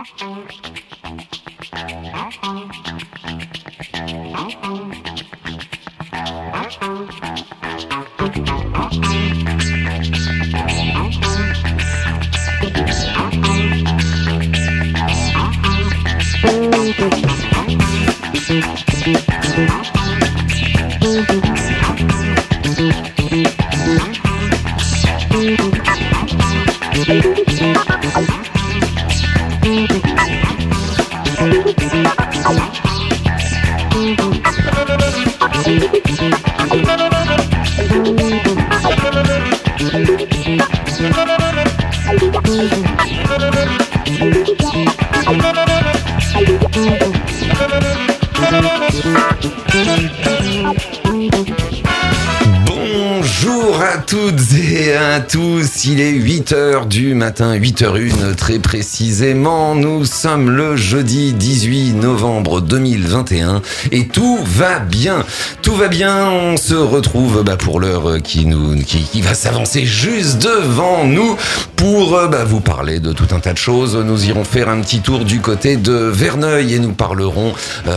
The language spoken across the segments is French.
Bonjour à toutes et à tous, il est 8h du matin, 8h01 très précisément. Nous sommes le jeudi 18 novembre 2021 et tout va bien. Tout va bien, on se retrouve pour l'heure qui va s'avancer juste devant nous pour vous parler de tout un tas de choses. Nous irons faire un petit tour du côté de Verneuil et nous parlerons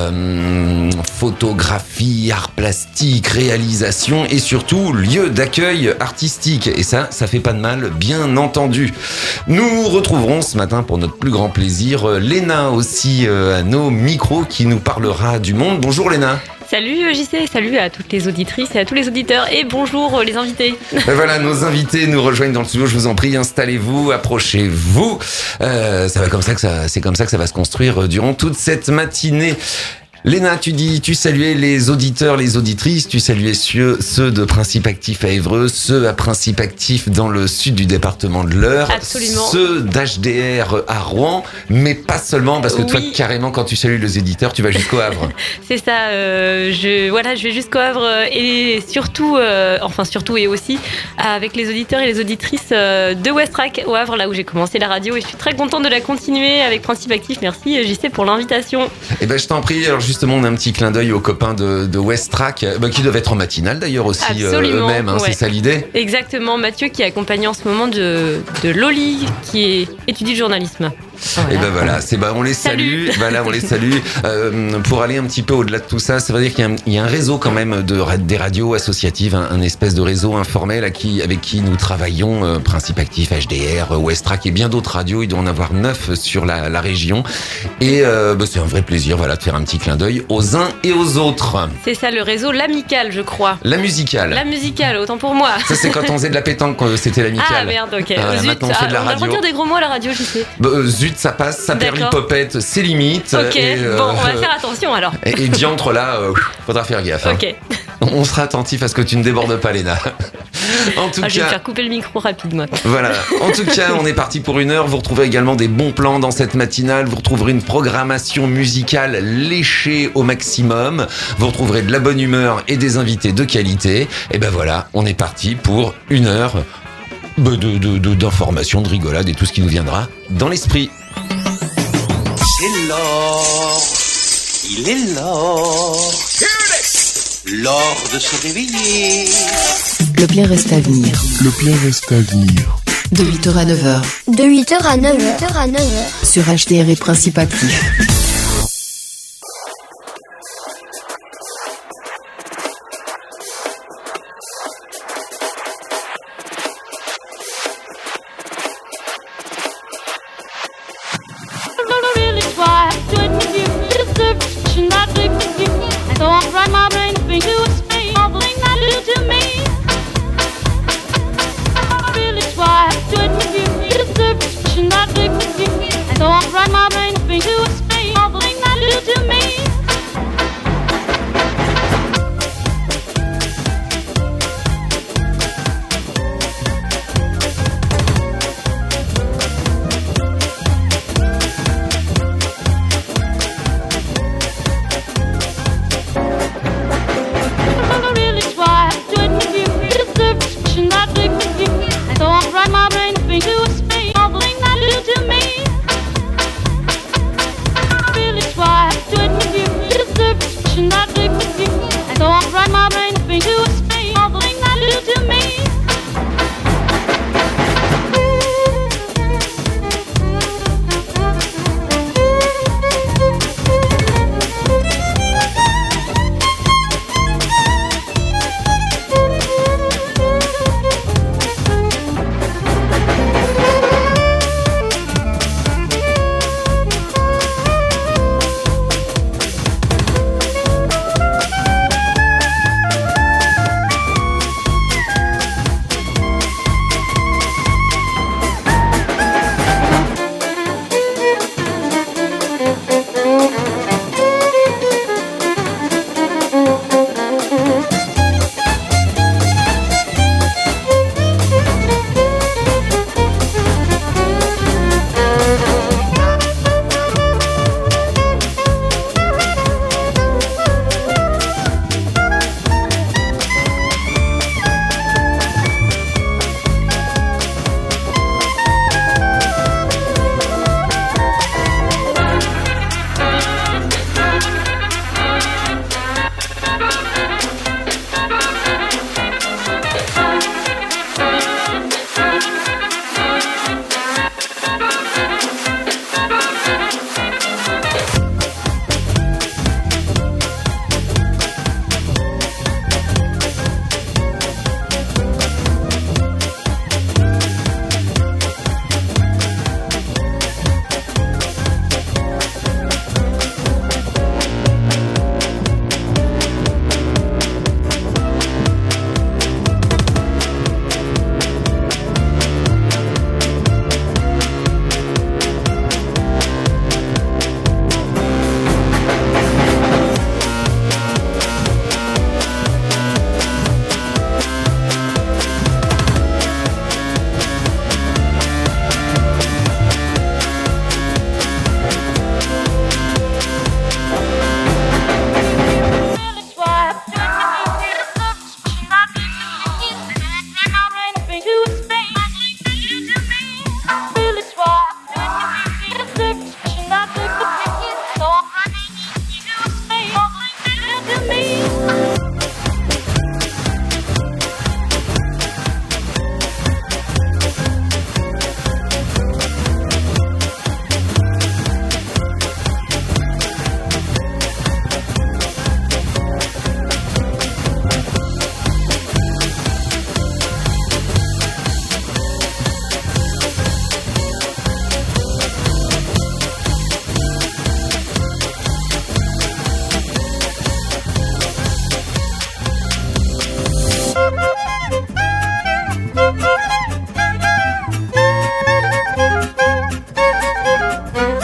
photographie, art plastique, réalisation et surtout lieu d'accueil artistique. Et ça fait pas de mal, bien entendu. Nous retrouverons ce matin pour notre plus grand plaisir Léna aussi à nos micros qui nous parlera du monde. Bonjour Léna. Salut JC, salut à toutes les auditrices et à tous les auditeurs et bonjour les invités. Voilà, nos invités nous rejoignent dans le studio, je vous en prie, installez-vous, approchez-vous. C'est comme ça que ça va se construire durant toute cette matinée. Léna, tu saluais les auditeurs, les auditrices, tu saluais ceux de Principe Actif à Évreux, ceux à Principe Actif dans le sud du département de l'Eure, absolument, ceux d'HDR à Rouen, mais pas seulement, parce que toi, carrément, quand tu salues les éditeurs, tu vas jusqu'au Havre. C'est ça, je vais jusqu'au Havre et surtout et aussi avec les auditeurs et les auditrices de Westrack au Havre, là où j'ai commencé la radio et je suis très contente de la continuer avec Principe Actif. Merci JC pour l'invitation. Eh ben, je t'en prie, alors justement, on a un petit clin d'œil aux copains de Westrack, qui doivent être en matinale d'ailleurs aussi eux-mêmes, ouais. C'est ça l'idée ? Exactement, Mathieu qui est accompagné en ce moment de Loli qui étudie le journalisme. Voilà. Et voilà, on les salue. Voilà, on les salue. Pour aller un petit peu au-delà de tout ça, ça veut dire qu'il y a un réseau quand même des radios associatives, un espèce de réseau informel avec qui nous travaillons, Principe Actif, HDR, Westrack et bien d'autres radios. Il doit en avoir 9 sur la région. Et c'est un vrai plaisir, de faire un petit clin d'œil aux uns et aux autres. C'est ça, le réseau l'amical, je crois. La musicale, autant pour moi. Ça, c'est quand on faisait de la pétanque, c'était l'amical. Ah merde, ok. Maintenant, on fait de la radio. On va pas dire des gros mots à la radio, je sais. Zut, ça passe, ça perd l'hypopète, c'est limite. Ok, on va faire attention alors. Et diantre là, faudra faire gaffe. Ok. On sera attentif à ce que tu ne débordes pas, Léna. En tout cas, je vais me faire couper le micro rapide, moi. Voilà. En tout cas, on est parti pour 1 heure. Vous retrouverez également des bons plans dans cette matinale. Vous retrouverez une programmation musicale léchée au maximum. Vous retrouverez de la bonne humeur et des invités de qualité. Et voilà, on est parti pour 1 heure d'informations, de rigolade et tout ce qui nous viendra dans l'esprit. C'est l'or, il est l'or, l'or de se réveiller. Le plein reste à venir. De 8h à 9h. De 8h à 9h. Sur HDR et Principe Actif.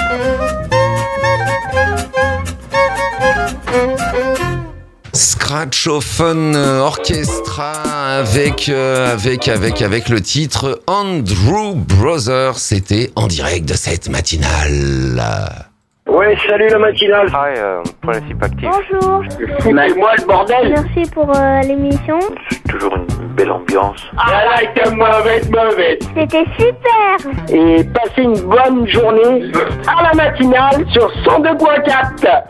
Scratchophone Orchestra avec le titre Andrew Brothers. C'était en direct de cette matinale. Ouais, salut la matinale. Hi, principe actif. Bonjour. Foutez-moi le bordel. Merci pour l'émission. C'est toujours une belle ambiance. Ah là, était mauvaise. C'était super. Et passez une bonne journée à la matinale sur 102.4.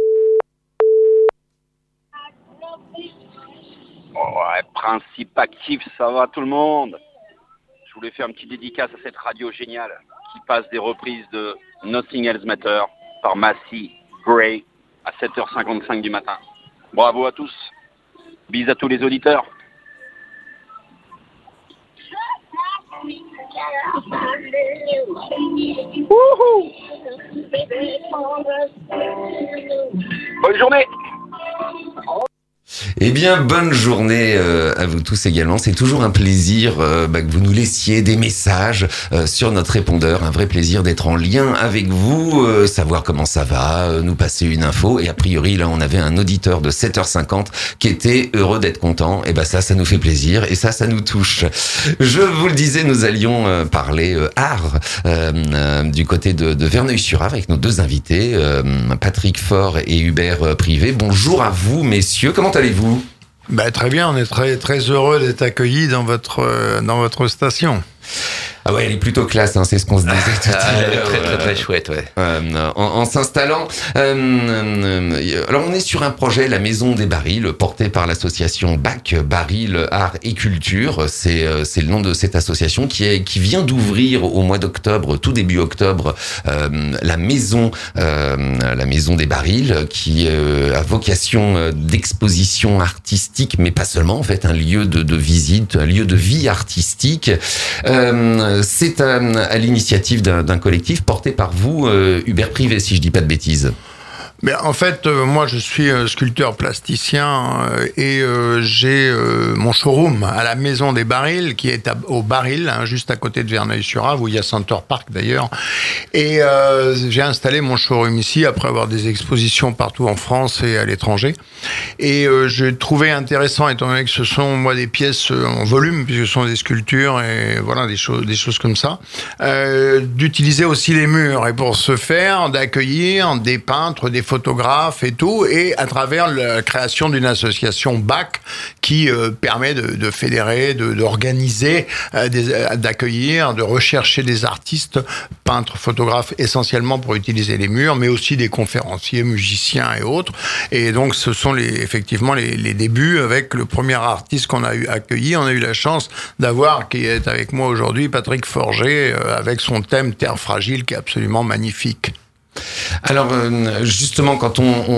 Ouais, principe actif, ça va tout le monde. Je voulais faire une petite dédicace à cette radio géniale qui passe des reprises de Nothing Else Matter par Massey Gray à 7h55 du matin. Bravo à tous. Bis à tous les auditeurs. Bonne journée. Eh bien, bonne journée à vous tous également. C'est toujours un plaisir que vous nous laissiez des messages sur notre répondeur. Un vrai plaisir d'être en lien avec vous, savoir comment ça va, nous passer une info. Et a priori, là, on avait un auditeur de 7h50 qui était heureux d'être content. Et ben ça nous fait plaisir et ça nous touche. Je vous le disais, nous allions parler art du côté de Verneuil-sur-Avre avec nos deux invités, Patrick Faure et Hubert Privé. Bonjour à vous, messieurs. Comment allez-vous ? Très bien, on est très très heureux d'être accueillis dans votre station. Ah ouais, elle est plutôt classe, hein, c'est ce qu'on se disait tout à l'heure. Très chouette, ouais. En s'installant. Alors on est sur un projet, la Maison des Barils, porté par l'association BAC, Barils, Art et Culture. C'est le nom de cette association qui vient d'ouvrir au mois d'octobre, tout début octobre, la maison des Barils, qui a vocation d'exposition artistique, mais pas seulement, en fait, un lieu de visite, un lieu de vie artistique. C'est à l'initiative d'un collectif porté par vous, Hubert Privé, si je dis pas de bêtises. Mais en fait, moi, je suis sculpteur plasticien et j'ai mon showroom à la Maison des Barils, qui est au Baril, hein, juste à côté de Verneuil-sur-Avre, où il y a Center Park d'ailleurs. Et j'ai installé mon showroom ici après avoir des expositions partout en France et à l'étranger. Et je trouvais intéressant, étant donné que ce sont moi des pièces en volume, puisque ce sont des sculptures et voilà des choses comme ça, d'utiliser aussi les murs. Et pour ce faire, d'accueillir des peintres, des photographes et tout, et à travers la création d'une association BAC qui permet de fédérer, d'organiser, d'accueillir, de rechercher des artistes, peintres, photographes, essentiellement pour utiliser les murs, mais aussi des conférenciers, musiciens et autres. Et donc, ce sont effectivement les débuts avec le premier artiste qu'on a accueilli. On a eu la chance d'avoir, qui est avec moi aujourd'hui, Patrick Forger, avec son thème Terre fragile, qui est absolument magnifique. Alors justement, quand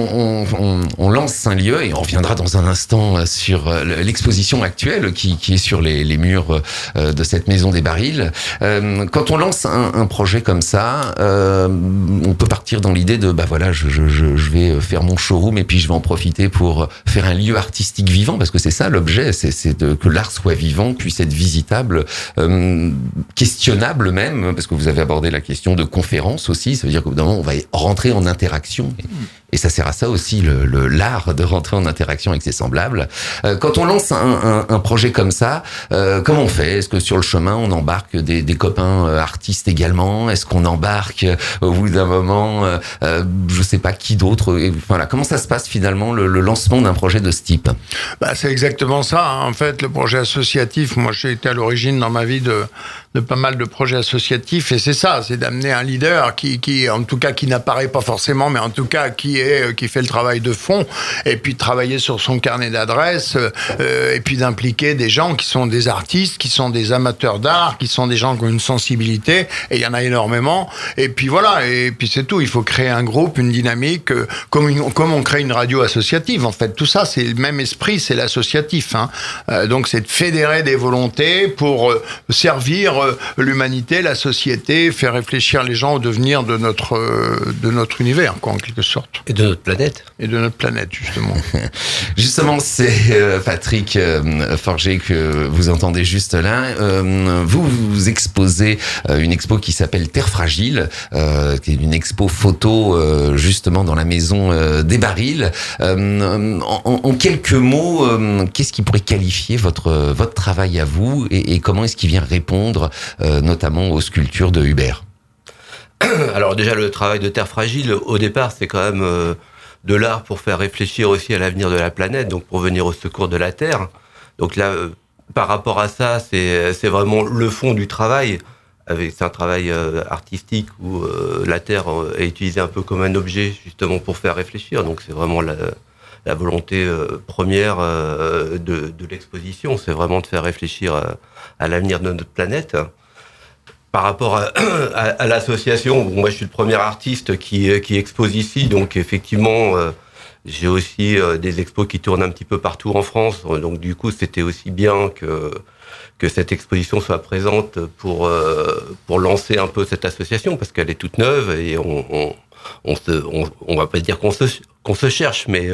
on lance un lieu, et on reviendra dans un instant sur l'exposition actuelle qui est sur les murs de cette Maison des Barils, quand on lance un projet comme ça, on peut partir dans l'idée de je vais faire mon showroom et puis je vais en profiter pour faire un lieu artistique vivant, parce que c'est ça l'objet, c'est que l'art soit vivant, puisse être visitable, questionnable même, parce que vous avez abordé la question de conférence aussi. Ça veut dire qu'au bout d'un moment, on va rentrer en interaction. Et ça sert à ça aussi, l'art de rentrer en interaction avec ses semblables. Quand on lance un projet comme ça, comment on fait ? Est-ce que sur le chemin, on embarque des copains artistes également ? Est-ce qu'on embarque au bout d'un moment, je sais pas qui d'autre ? Voilà, comment ça se passe finalement, le lancement d'un projet de ce type ? C'est exactement ça, hein. En fait, le projet associatif, moi j'ai été à l'origine dans ma vie de pas mal de projets associatifs, et c'est ça, c'est d'amener un leader qui en tout cas qui n'apparaît pas forcément, mais en tout cas qui fait le travail de fond, et puis de travailler sur son carnet d'adresses, et puis d'impliquer des gens qui sont des artistes, qui sont des amateurs d'art, qui sont des gens qui ont une sensibilité, et il y en a énormément, et puis voilà, et puis c'est tout. Il faut créer un groupe, une dynamique, comme on crée une radio associative. En fait, tout ça, c'est le même esprit, c'est l'associatif, hein. Donc c'est de fédérer des volontés pour servir l'humanité, la société, faire réfléchir les gens au devenir de notre univers, quoi, en quelque sorte. Et de notre planète. Et de notre planète, justement. Justement, c'est Patrick Forget que vous entendez juste là. Vous exposez une expo qui s'appelle Terre Fragile, qui est une expo photo justement dans la maison des Barils. En quelques mots, qu'est-ce qui pourrait qualifier votre travail à vous et comment est-ce qu'il vient répondre notamment aux sculptures de Hubert ? Alors déjà, le travail de Terre Fragile, au départ, c'est quand même de l'art pour faire réfléchir aussi à l'avenir de la planète, donc pour venir au secours de la Terre. Donc là, par rapport à ça, c'est vraiment le fond du travail. C'est un travail artistique où la Terre est utilisée un peu comme un objet, justement, pour faire réfléchir. Donc c'est vraiment la volonté première de l'exposition, c'est vraiment de faire réfléchir à l'avenir de notre planète. Par rapport à l'association, moi je suis le premier artiste qui expose ici, donc effectivement j'ai aussi des expos qui tournent un petit peu partout en France, donc du coup c'était aussi bien que cette exposition soit présente pour lancer un peu cette association, parce qu'elle est toute neuve et on va pas dire qu'on se cherche, mais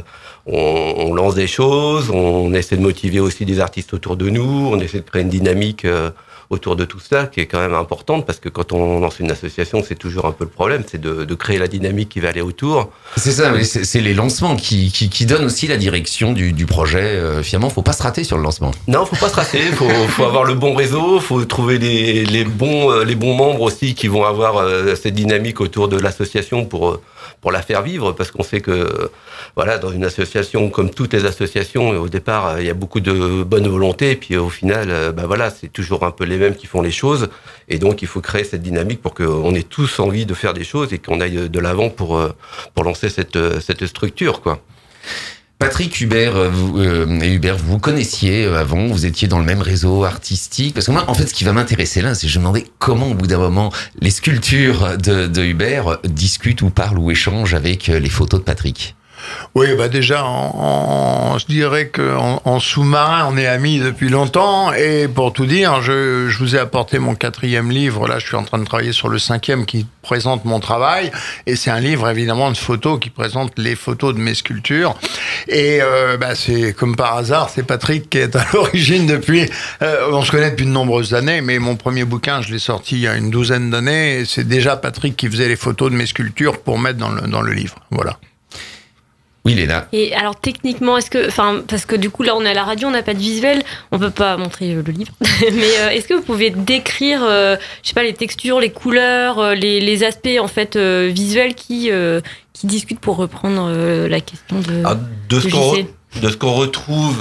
on lance des choses, on essaie de motiver aussi des artistes autour de nous, on essaie de créer une dynamique autour de tout ça, qui est quand même importante, parce que quand on lance une association, c'est toujours un peu le problème, c'est de créer la dynamique qui va aller autour. C'est ça, mais c'est les lancements qui donnent aussi la direction du projet. Finalement, faut pas se rater sur le lancement. Non, faut pas se rater, faut avoir le bon réseau, faut trouver les bons membres aussi qui vont avoir cette dynamique autour de l'association pour la faire vivre, parce qu'on sait que voilà, dans une association, comme toutes les associations, au départ, il y a beaucoup de bonne volonté, et puis au final, voilà, c'est toujours un peu les mêmes qui font les choses, et donc il faut créer cette dynamique pour qu'on ait tous envie de faire des choses et qu'on aille de l'avant pour lancer cette structure, quoi. Patrick Hubert, Hubert, vous connaissiez avant, vous étiez dans le même réseau artistique. Parce que moi, en fait, ce qui va m'intéresser là, c'est que je me demandais comment, au bout d'un moment, les sculptures de Hubert discutent ou parlent ou échangent avec les photos de Patrick. Oui, bah déjà, je dirais qu'en sous-marin, on est amis depuis longtemps. Et pour tout dire, je vous ai apporté mon 4e livre. Là, je suis en train de travailler sur le 5e qui présente mon travail. Et c'est un livre, évidemment, de photos qui présente les photos de mes sculptures. Et c'est comme par hasard, c'est Patrick qui est à l'origine depuis... on se connaît depuis de nombreuses années, mais mon premier bouquin, je l'ai sorti il y a une 12aine d'années. Et c'est déjà Patrick qui faisait les photos de mes sculptures pour mettre dans le livre. Voilà. Oui, Léna. Et alors techniquement, parce que du coup là on est à la radio, on n'a pas de visuel, on peut pas montrer le livre. Mais est-ce que vous pouvez décrire, je sais pas, les textures, les couleurs, les aspects en fait visuels qui discutent, pour reprendre la question de JC. De ce qu'on retrouve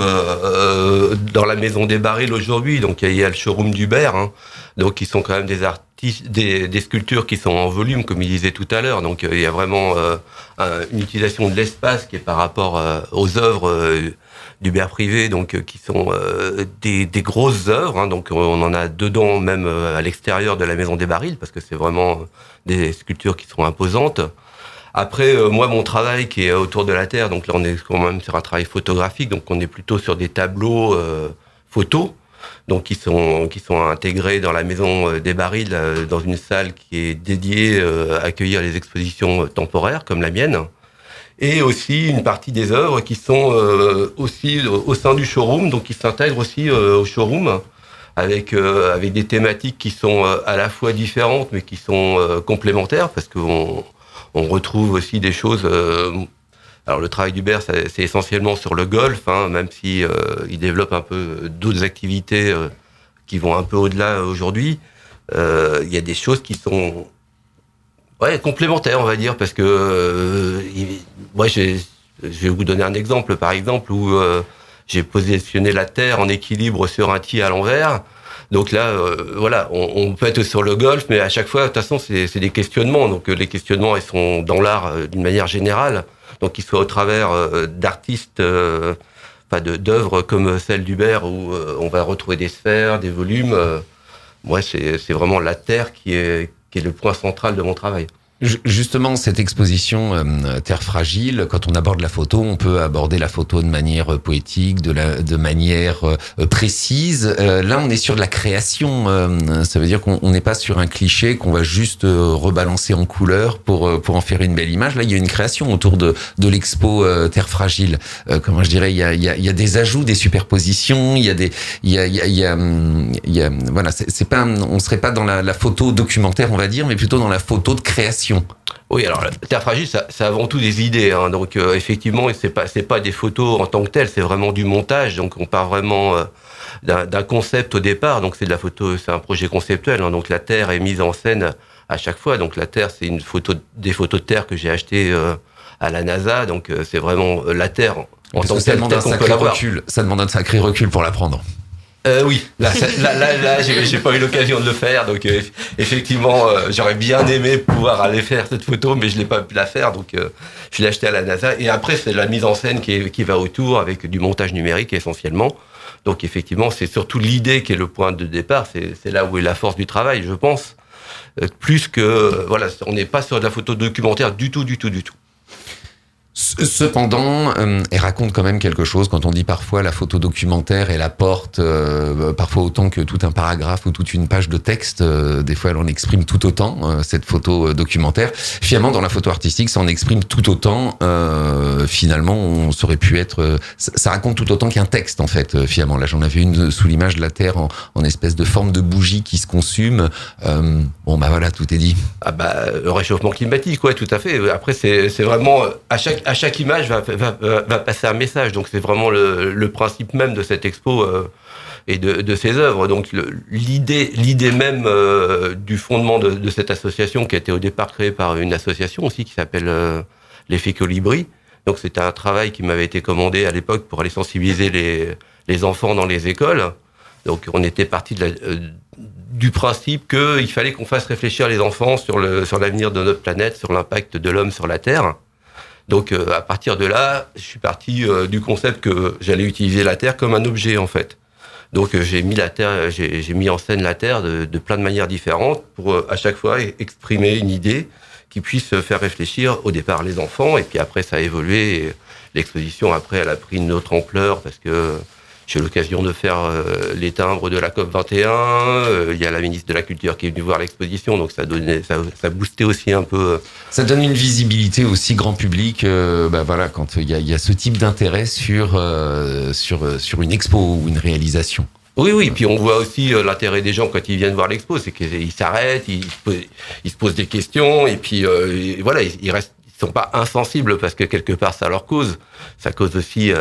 dans la maison des Barils aujourd'hui, donc il y a le showroom d'Hubert, hein, donc qui sont quand même des artistes, des sculptures qui sont en volume, comme il disait tout à l'heure. Donc il y a vraiment une utilisation de l'espace qui est par rapport aux œuvres d'Hubert Privé, donc qui sont des grosses œuvres. Hein, donc on en a dedans, même à l'extérieur de la maison des Barils, parce que c'est vraiment des sculptures qui sont imposantes. Après, moi, mon travail qui est autour de la Terre, donc là, on est quand même sur un travail photographique, donc on est plutôt sur des tableaux photos, donc qui sont intégrés dans la maison des Barils, dans une salle qui est dédiée à accueillir les expositions temporaires, comme la mienne, et aussi une partie des œuvres qui sont aussi au sein du showroom, donc qui s'intègrent aussi au showroom, avec des thématiques qui sont à la fois différentes, mais qui sont complémentaires, parce qu'on retrouve aussi des choses. Alors le travail d'Hubert, c'est essentiellement sur le golf, hein, même si il développe un peu d'autres activités qui vont un peu au-delà aujourd'hui. Il y a des choses qui sont complémentaires, on va dire, parce que moi, je vais vous donner un exemple, par exemple, où j'ai positionné la Terre en équilibre sur un tee à l'envers. Donc là, voilà, on peut être sur le golf, mais à chaque fois, de toute façon, c'est des questionnements. Donc les questionnements, ils sont dans l'art d'une manière générale. Donc qu'ils soient au travers d'artistes, d'œuvres comme celle d'Hubert, où on va retrouver des sphères, des volumes. Moi, c'est vraiment la Terre qui est le point central de mon travail. Justement, cette exposition Terre fragile, quand on aborde la photo, on peut aborder la photo de manière poétique, de manière précise. Là, on est sur de la création. Ça veut dire qu'on n'est pas sur un cliché qu'on va juste rebalancer en couleur pour en faire une belle image. Là, il y a une création autour de l'expo Terre fragile. Comment je dirais, il y a des ajouts, des superpositions. Voilà, c'est pas, on serait pas dans la photo documentaire, on va dire, mais plutôt dans la photo de création. Oui, alors la Terre fragile, c'est avant tout des idées, hein. Donc effectivement, c'est pas des photos en tant que telles, c'est vraiment du montage. Donc on part vraiment d'un concept au départ. Donc c'est de la photo, c'est un projet conceptuel, hein. Donc la Terre est mise en scène à chaque fois. Donc la Terre, c'est des photos de Terre que j'ai achetées à la NASA. Donc c'est vraiment la Terre en tant que telle qu'on peut l'avoir. Ça demande un sacré recul pour la prendre. Oui, là, j'ai pas eu l'occasion de le faire, donc effectivement, j'aurais bien aimé pouvoir aller faire cette photo, mais je l'ai pas pu la faire, donc je l'ai acheté à la NASA. Et après, c'est la mise en scène qui va autour, avec du montage numérique essentiellement. Donc effectivement, c'est surtout l'idée qui est le point de départ. C'est là où est la force du travail, je pense. Plus que voilà, on n'est pas sur de la photo documentaire du tout. Cependant, elle raconte quand même quelque chose. Quand on dit parfois la photo documentaire, elle apporte parfois autant que tout un paragraphe ou toute une page de texte. Des fois, elle en exprime tout autant, cette photo documentaire. Finalement, dans la photo artistique, ça en exprime tout autant. Finalement, on aurait pu être... ça raconte tout autant qu'un texte, en fait, finalement. Là, j'en avais une sous l'image de la Terre en espèce de forme de bougie qui se consume. Bon, bah voilà, tout est dit. Ah bah, le réchauffement climatique, ouais, tout à fait. Après, c'est vraiment... À chaque image va passer un message. Donc c'est vraiment le principe même de cette expo et de ses œuvres. Donc l'idée même du fondement de cette association, qui a été au départ créée par une association aussi qui s'appelle l'Effet Colibri. Donc c'était un travail qui m'avait été commandé à l'époque pour aller sensibiliser les enfants dans les écoles. Donc on était parti du principe qu'il fallait qu'on fasse réfléchir les enfants sur l'avenir de notre planète, sur l'impact de l'homme sur la Terre. Donc à partir de là, je suis parti du concept que j'allais utiliser la Terre comme un objet en fait. Donc j'ai mis en scène la Terre de plein de manières différentes pour à chaque fois exprimer une idée qui puisse faire réfléchir au départ les enfants, et puis après ça a évolué. Et l'exposition après elle a pris une autre ampleur parce que j'ai eu l'occasion de faire les timbres de la COP21. Il y a la ministre de la Culture qui est venue voir l'exposition, donc ça boostait aussi un peu. Ça donne une visibilité aussi grand public. Voilà, quand il y a ce type d'intérêt sur une expo ou une réalisation. Oui, puis on voit aussi l'intérêt des gens quand ils viennent voir l'expo, c'est qu'ils s'arrêtent, ils se posent des questions, et puis voilà, ils restent. Ils sont pas insensibles parce que quelque part ça leur cause. Ça cause aussi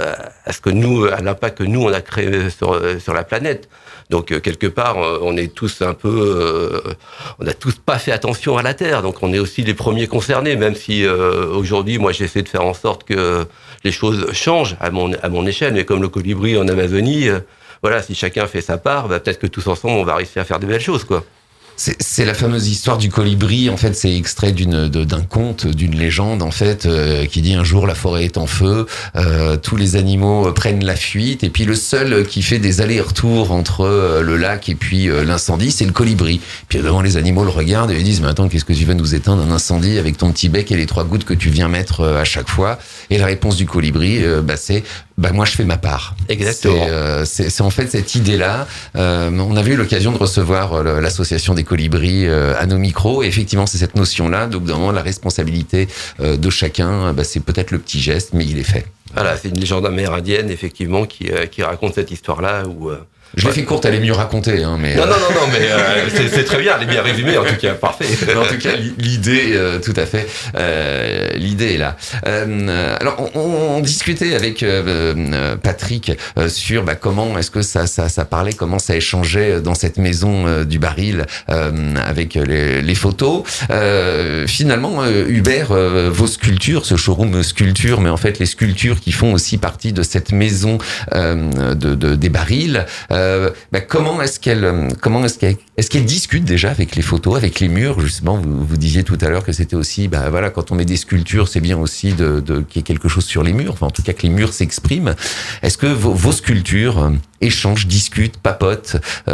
à l'impact que nous on a créé sur la planète. Donc quelque part on est tous un peu, on n'a tous pas fait attention à la Terre. Donc on est aussi les premiers concernés, même si aujourd'hui moi j'essaie de faire en sorte que les choses changent à mon échelle. Mais comme le colibri en Amazonie, voilà, si chacun fait sa part, peut-être que tous ensemble on va réussir à faire de belles choses, quoi. C'est la fameuse histoire du colibri. En fait, c'est extrait d'un conte, d'une légende, en fait, qui dit un jour la forêt est en feu, tous les animaux prennent la fuite, et puis le seul qui fait des allers-retours entre le lac et puis l'incendie, c'est le colibri. Puis devant, les animaux le regardent et lui disent: mais attends, qu'est-ce que tu veux nous éteindre un incendie avec ton petit bec et les 3 gouttes que tu viens mettre à chaque fois? Et la réponse du colibri, c'est: moi je fais ma part. Exactement. C'est en fait cette idée-là. On avait eu l'occasion de recevoir l'association des colibris à nos micros, et effectivement c'est cette notion-là. Donc dans la responsabilité de chacun, c'est peut-être le petit geste, mais il est fait. Voilà, c'est une légende amérindienne effectivement qui raconte cette histoire-là où. Je l'ai fait courte, elle est mieux racontée, hein, mais... Non, mais c'est très bien, elle est bien résumée, en tout cas, parfait. En tout cas, l'idée, tout à fait, l'idée est là. Alors, on discutait avec Patrick sur comment est-ce que ça parlait, comment ça échangeait dans cette maison du baril avec les photos. Finalement, Hubert, vos sculptures, ce showroom sculpture, mais en fait les sculptures qui font aussi partie de cette maison des barils, Comment est-ce qu'elle discute déjà avec les photos, avec les murs? Justement, vous disiez tout à l'heure que c'était aussi, quand on met des sculptures, c'est bien aussi qu'il y ait quelque chose sur les murs. Enfin, en tout cas, que les murs s'expriment. Est-ce que vos sculptures échangent, discutent, papotent,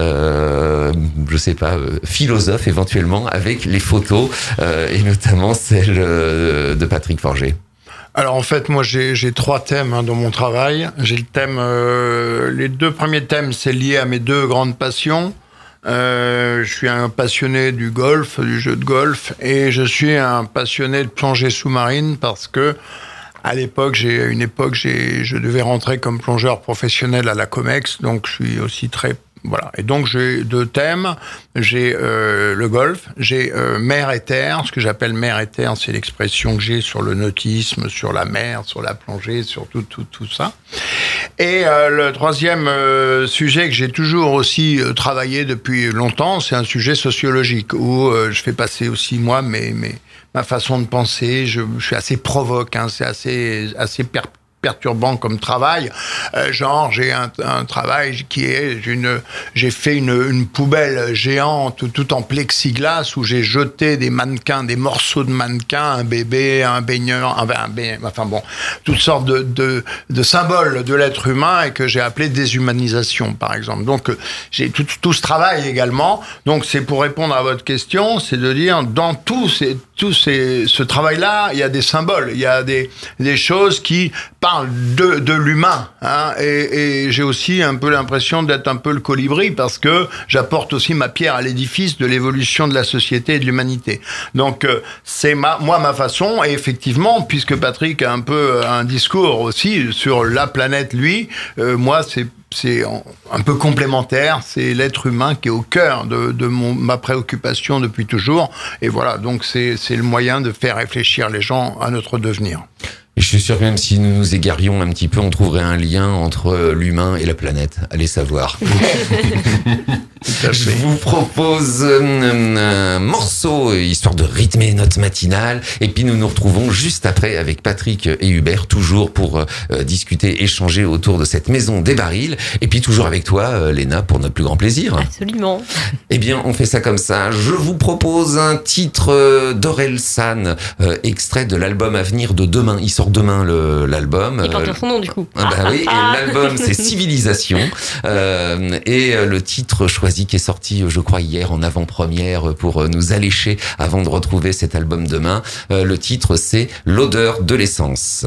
philosophent éventuellement avec les photos, et notamment celle de Patrick Forget? Alors en fait, moi j'ai 3 thèmes dans mon travail. J'ai le thème, les 2 premiers thèmes, c'est lié à mes 2 grandes passions. Je suis un passionné du golf, du jeu de golf, et je suis un passionné de plongée sous-marine parce que à l'époque, je devais rentrer comme plongeur professionnel à la Comex, donc je suis aussi très... Voilà. Et donc, j'ai 2 thèmes. J'ai le golf, j'ai mer et terre. Ce que j'appelle mer et terre, c'est l'expression que j'ai sur le nautisme, sur la mer, sur la plongée, sur tout ça. Et le 3e sujet que j'ai toujours aussi travaillé depuis longtemps, c'est un sujet sociologique où je fais passer aussi, moi, ma façon de penser. Je suis assez provoque, c'est assez perturbant comme travail. J'ai un travail qui est j'ai fait une poubelle géante tout en plexiglas où j'ai jeté des mannequins, des morceaux de mannequins, un bébé, un baigneur, toutes sortes de symboles de l'être humain et que j'ai appelé déshumanisation, par exemple. Donc, j'ai tout ce travail également. Donc, c'est pour répondre à votre question, c'est de dire, dans ce travail-là, il y a des symboles, il y a des choses qui parle de l'humain, et j'ai aussi un peu l'impression d'être un peu le colibri parce que j'apporte aussi ma pierre à l'édifice de l'évolution de la société et de l'humanité. Donc c'est ma façon, et effectivement, puisque Patrick a un peu un discours aussi sur la planète, lui, moi c'est un peu complémentaire, c'est l'être humain qui est au cœur de ma préoccupation depuis toujours, et voilà, donc c'est le moyen de faire réfléchir les gens à notre devenir. Et je suis sûr que même si nous nous égarions un petit peu, on trouverait un lien entre l'humain et la planète. Allez savoir. Je vous propose un morceau, histoire de rythmer notre matinale. Et puis nous nous retrouvons juste après avec Patrick et Hubert, toujours pour discuter, échanger autour de cette maison des barils. Et puis toujours avec toi, Léna, pour notre plus grand plaisir. Absolument. Eh bien, on fait ça comme ça. Je vous propose un titre d'Orelsan, extrait de l'album à venir de demain. Il sort demain l'album. Il porte son nom du coup. Oui, et l'album c'est Civilisation, et le titre choisi qui est sorti je crois hier en avant-première pour nous allécher avant de retrouver cet album demain, le titre c'est L'odeur de l'essence.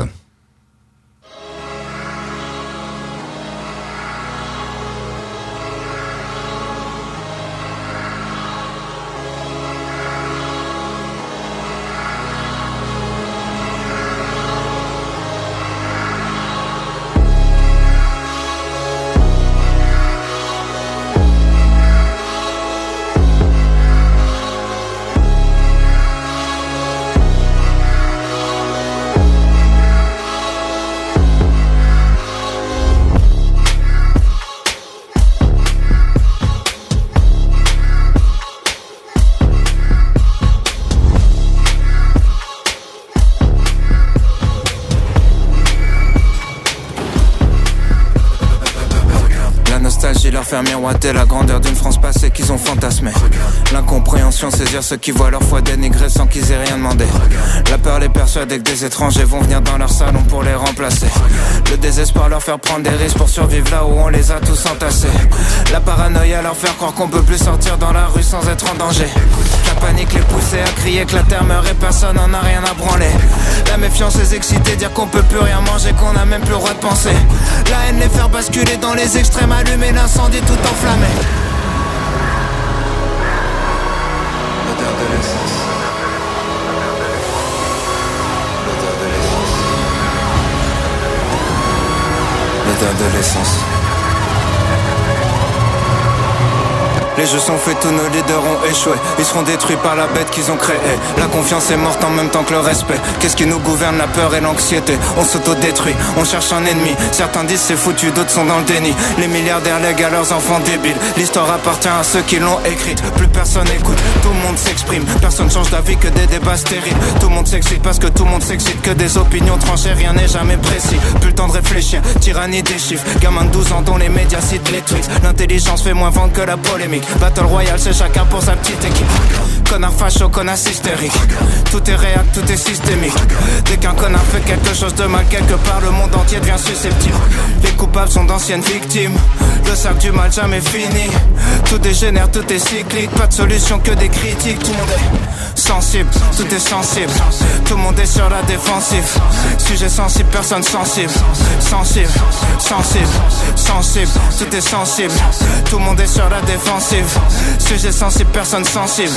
Leur faire miroiter la grandeur d'une France passée qu'ils ont fantasmé. L'incompréhension, saisir ceux qui voient leur foi dénigrée sans qu'ils aient rien demandé. La peur les persuader que des étrangers vont venir dans leur salon pour les remplacer. Le désespoir leur faire prendre des risques pour survivre là où on les a tous entassés. La paranoïa leur faire croire qu'on peut plus sortir dans la rue sans être en danger. La panique les pousser à crier que la terre meurt et personne n'en a rien à branler. La méfiance les exciter, dire qu'on peut plus rien manger, qu'on a même plus le droit de penser. La haine les faire basculer dans les extrêmes, allumer l'incendie tout enflammé. L'odeur de l'essence. L'odeur de l'essence. L'odeur de l'essence. Les jeux sont faits, tous nos leaders ont échoué. Ils seront détruits par la bête qu'ils ont créée. La confiance est morte en même temps que le respect. Qu'est-ce qui nous gouverne? La peur et l'anxiété. On s'autodétruit, on cherche un ennemi. Certains disent c'est foutu, d'autres sont dans le déni. Les milliardaires lèguent à leurs enfants débiles. L'histoire appartient à ceux qui l'ont écrite. Plus personne écoute, tout le monde s'exprime. Personne change d'avis, que des débats stériles. Tout le monde s'excite parce que tout le monde s'excite. Que des opinions tranchées, rien n'est jamais précis. Plus le temps de réfléchir, tyrannie des chiffres. Gamin de 12 ans dont les médias citent les tweets. L'intelligence fait moins vendre que la polémique. Battle Royale, c'est chacun pour sa petite équipe. Connard facho, connasse hystérique. Tout est réel, tout est systémique. Dès qu'un connard fait quelque chose de mal quelque part, le monde entier devient susceptible. Les coupables sont d'anciennes victimes. Le cercle du mal jamais fini. Tout dégénère, tout est cyclique. Pas de solution que des critiques. Tout le monde est sensible, tout est sensible. Tout le monde est sur la défensive. Sujet sensible, personne sensible. Sensible, sensible, sensible. Tout est sensible. Tout le monde est sur la défensive. Sujet sensible, personne sensible.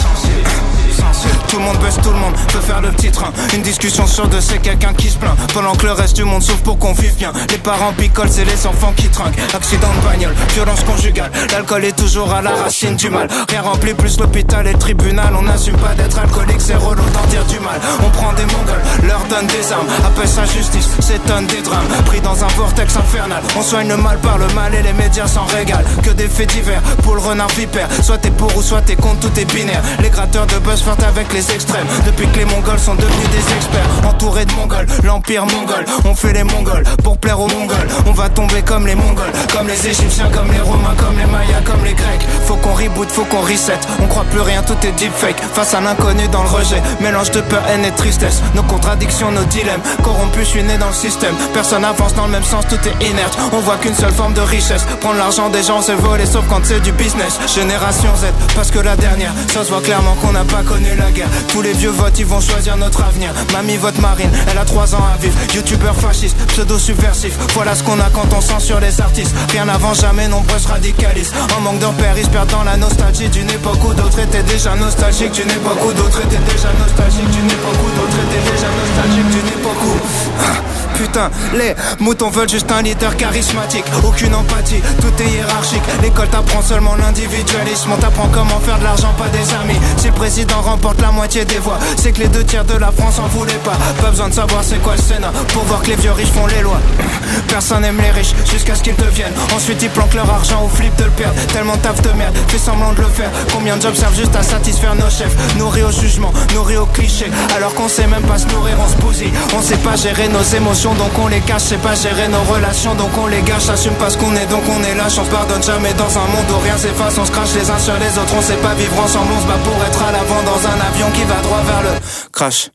Tout le monde baisse, tout le monde peut faire le petit train. Une discussion sur deux, c'est quelqu'un qui se plaint. Pendant que le reste du monde souffre pour qu'on vive bien. Les parents picolent, c'est les enfants qui trinquent. Accident de bagnole, violence conjugale. L'alcool est toujours à la racine du mal. Rien rempli plus l'hôpital et le tribunal. On n'assume pas d'être alcoolique, c'est relou d'en dire du mal. On prend des mongols, leur donne des armes. Appelle ça justice, s'étonne des drames. Pris dans un vortex infernal. On soigne le mal par le mal et les médias s'en régalent. Que des faits divers, pour le renard vipère. Soit t'es pour ou soit t'es contre, tout est binaire. Les gratteurs de buzz flirtent avec les extrêmes. Depuis que les Mongols sont devenus des experts. Entourés de Mongols, l'empire mongol. On fait les Mongols pour plaire aux Mongols. On va tomber comme les Mongols, comme les Égyptiens, comme les Romains, comme les Mayas, comme les Grecs. Faut qu'on reboot, faut qu'on reset. On croit plus rien, tout est deepfake. Face à l'inconnu dans le rejet, mélange de peur, haine et tristesse. Nos contradictions, nos dilemmes. Corrompus, je suis né dans le système. Personne avance dans le même sens, tout est inerte. On voit qu'une seule forme de richesse. Prendre l'argent des gens, c'est voler, sauf quand c'est du business. Génération Z, parce que la dernière, ça se voit clairement qu'on n'a pas connu la guerre. Tous les vieux votent, ils vont choisir notre avenir. Mamie vote Marine, elle a 3 ans à vivre. Youtubeur fasciste, pseudo-subversif. Voilà ce qu'on a quand on censure les artistes. Rien n'avant jamais, nombreux se radicalisent. En manque de repères, ils se perdent dans la nostalgie d'une époque où d'autres étaient déjà nostalgiques. D'une époque où d'autres étaient déjà nostalgiques. D'une époque où d'autres étaient déjà nostalgiques. D'une époque où... Putain, les moutons veulent juste un leader charismatique. Aucune empathie, tout est hiérarchique. L'école t'apprend seulement l'individualisme. On t'apprend comment faire de l'argent, pas des amis. Si le président remporte la moitié des voix, c'est que les 2/3 de la France en voulaient pas. Pas besoin de savoir c'est quoi le Sénat pour voir que les vieux riches font les lois. Personne n'aime les riches jusqu'à ce qu'ils deviennent. Ensuite ils planquent leur argent au flip de le perdre. Tellement de taf de merde, fait semblant de le faire. Combien de jobs servent juste à satisfaire nos chefs. Nourris au jugement, nourris au cliché. Alors qu'on sait même pas se nourrir, on se bousille. On sait pas gérer nos émotions, donc on les cache. Sait pas gérer nos relations, donc on les gâche. Assume pas ce qu'on est, donc on est lâche. On se pardonne jamais dans un monde où rien s'efface. On se crache les uns sur les autres, on sait pas vivre ensemble. On se bat pour être à l'avant dans un avion qui va droit vers le crash.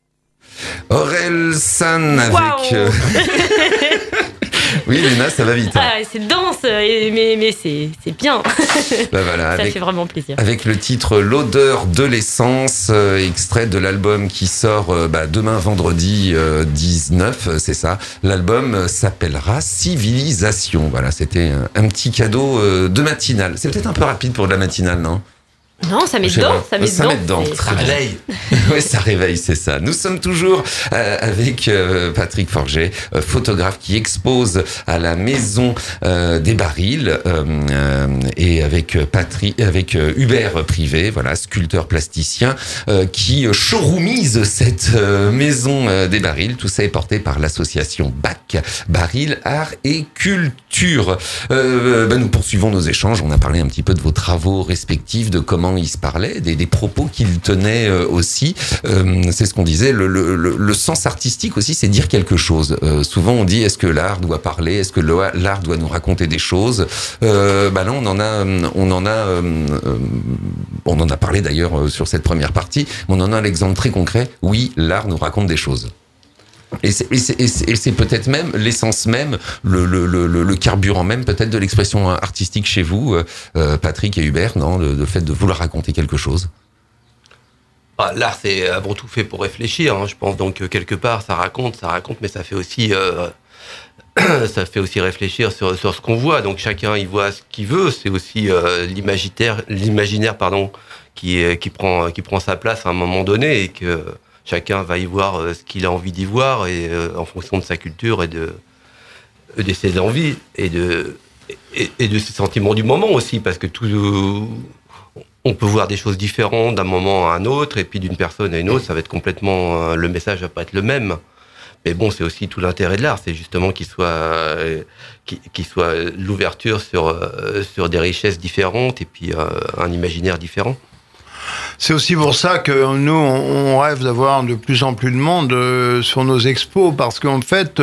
Orelsan avec... Oui, Léna, ça va vite. Hein. Ah, c'est dense, mais c'est bien. Bah voilà, ça fait vraiment plaisir. Avec le titre L'odeur de l'essence, extrait de l'album qui sort demain vendredi 19, c'est ça. L'album s'appellera Civilisation. Voilà, c'était un petit cadeau de matinale. C'est peut-être un peu rapide pour de la matinale, non ? Non, ça met dedans. Ça met dedans. Ça réveille. Oui, ça réveille, c'est ça. Nous sommes toujours avec Patrick Forget, photographe qui expose à la Maison des Barils, et avec Hubert Privé, voilà, sculpteur plasticien, qui showroomise cette Maison des Barils. Tout ça est porté par l'association BAC, Baril, Art et Culture. Nous poursuivons nos échanges. On a parlé un petit peu de vos travaux respectifs, de comment ils se parlaient, des propos qu'ils tenaient aussi. C'est ce qu'on disait, le sens artistique aussi, c'est dire quelque chose. Souvent on dit, est-ce que l'art doit parler, est-ce que l'art doit nous raconter des choses? Là on en a parlé d'ailleurs sur cette première partie, mais on en a l'exemple très concret. Oui, l'art nous raconte des choses. Et c'est peut-être même l'essence même, le carburant même peut-être de l'expression artistique chez vous, Patrick et Hubert, non, le fait de vouloir raconter quelque chose. L'art, c'est avant tout fait pour réfléchir, hein, je pense. Donc quelque part, ça raconte, mais ça fait aussi réfléchir sur ce qu'on voit. Donc chacun y voit ce qu'il veut. C'est aussi l'imaginaire, qui prend sa place à un moment donné et que chacun va y voir ce qu'il a envie d'y voir et en fonction de sa culture et de ses envies et de ses sentiments du moment aussi, parce que on peut voir des choses différentes d'un moment à un autre, et puis d'une personne à une autre, ça va être complètement, le message va pas être le même. Mais bon, c'est aussi tout l'intérêt de l'art, c'est justement qu'il soit l'ouverture sur des richesses différentes et puis un imaginaire différent. C'est aussi pour ça que nous, on rêve d'avoir de plus en plus de monde sur nos expos, parce qu'en fait,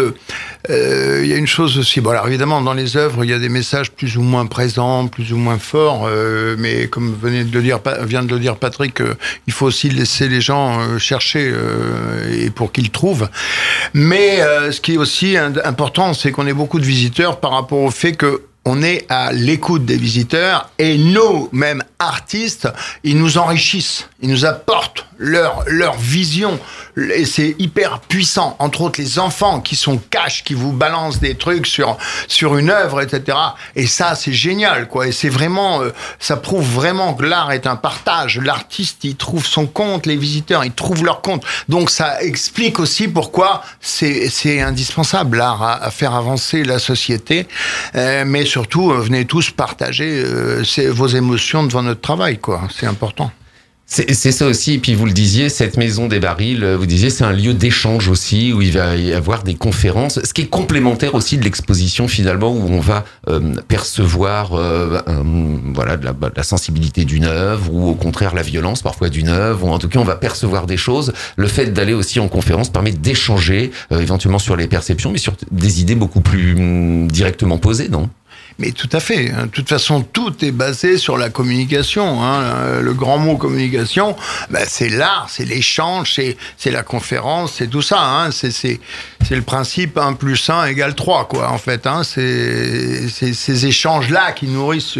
il y a une chose aussi. Bon, alors évidemment, dans les œuvres, il y a des messages plus ou moins présents, plus ou moins forts, mais comme vient de le dire Patrick, il faut aussi laisser les gens chercher et pour qu'ils trouvent. Mais ce qui est aussi important, c'est qu'on ait beaucoup de visiteurs par rapport au fait que on est à l'écoute des visiteurs et nos mêmes artistes, ils nous enrichissent, ils nous apportent leur vision et c'est hyper puissant. Entre autres, les enfants qui sont cash, qui vous balancent des trucs sur une œuvre, etc. Et ça, c'est génial, quoi. Et c'est vraiment, ça prouve vraiment que l'art est un partage. L'artiste, il trouve son compte, les visiteurs, ils trouvent leur compte. Donc, ça explique aussi pourquoi c'est indispensable, l'art, à faire avancer la société. Mais surtout, venez tous partager vos émotions devant notre travail, quoi. C'est important. C'est ça aussi, et puis vous le disiez, cette maison des barils, vous disiez, c'est un lieu d'échange aussi, où il va y avoir des conférences, ce qui est complémentaire aussi de l'exposition finalement, où on va percevoir voilà, de la sensibilité d'une œuvre, ou au contraire la violence parfois d'une œuvre, ou en tout cas on va percevoir des choses. Le fait d'aller aussi en conférence permet d'échanger éventuellement sur les perceptions, mais sur des idées beaucoup plus directement posées, non ? Mais tout à fait. De toute façon, tout est basé sur la communication. Hein. Le grand mot communication, c'est l'art, c'est l'échange, c'est la conférence, c'est tout ça. Hein. C'est le principe 1 + 1 = 3, quoi, en fait. Hein. C'est ces échanges-là qui nourrissent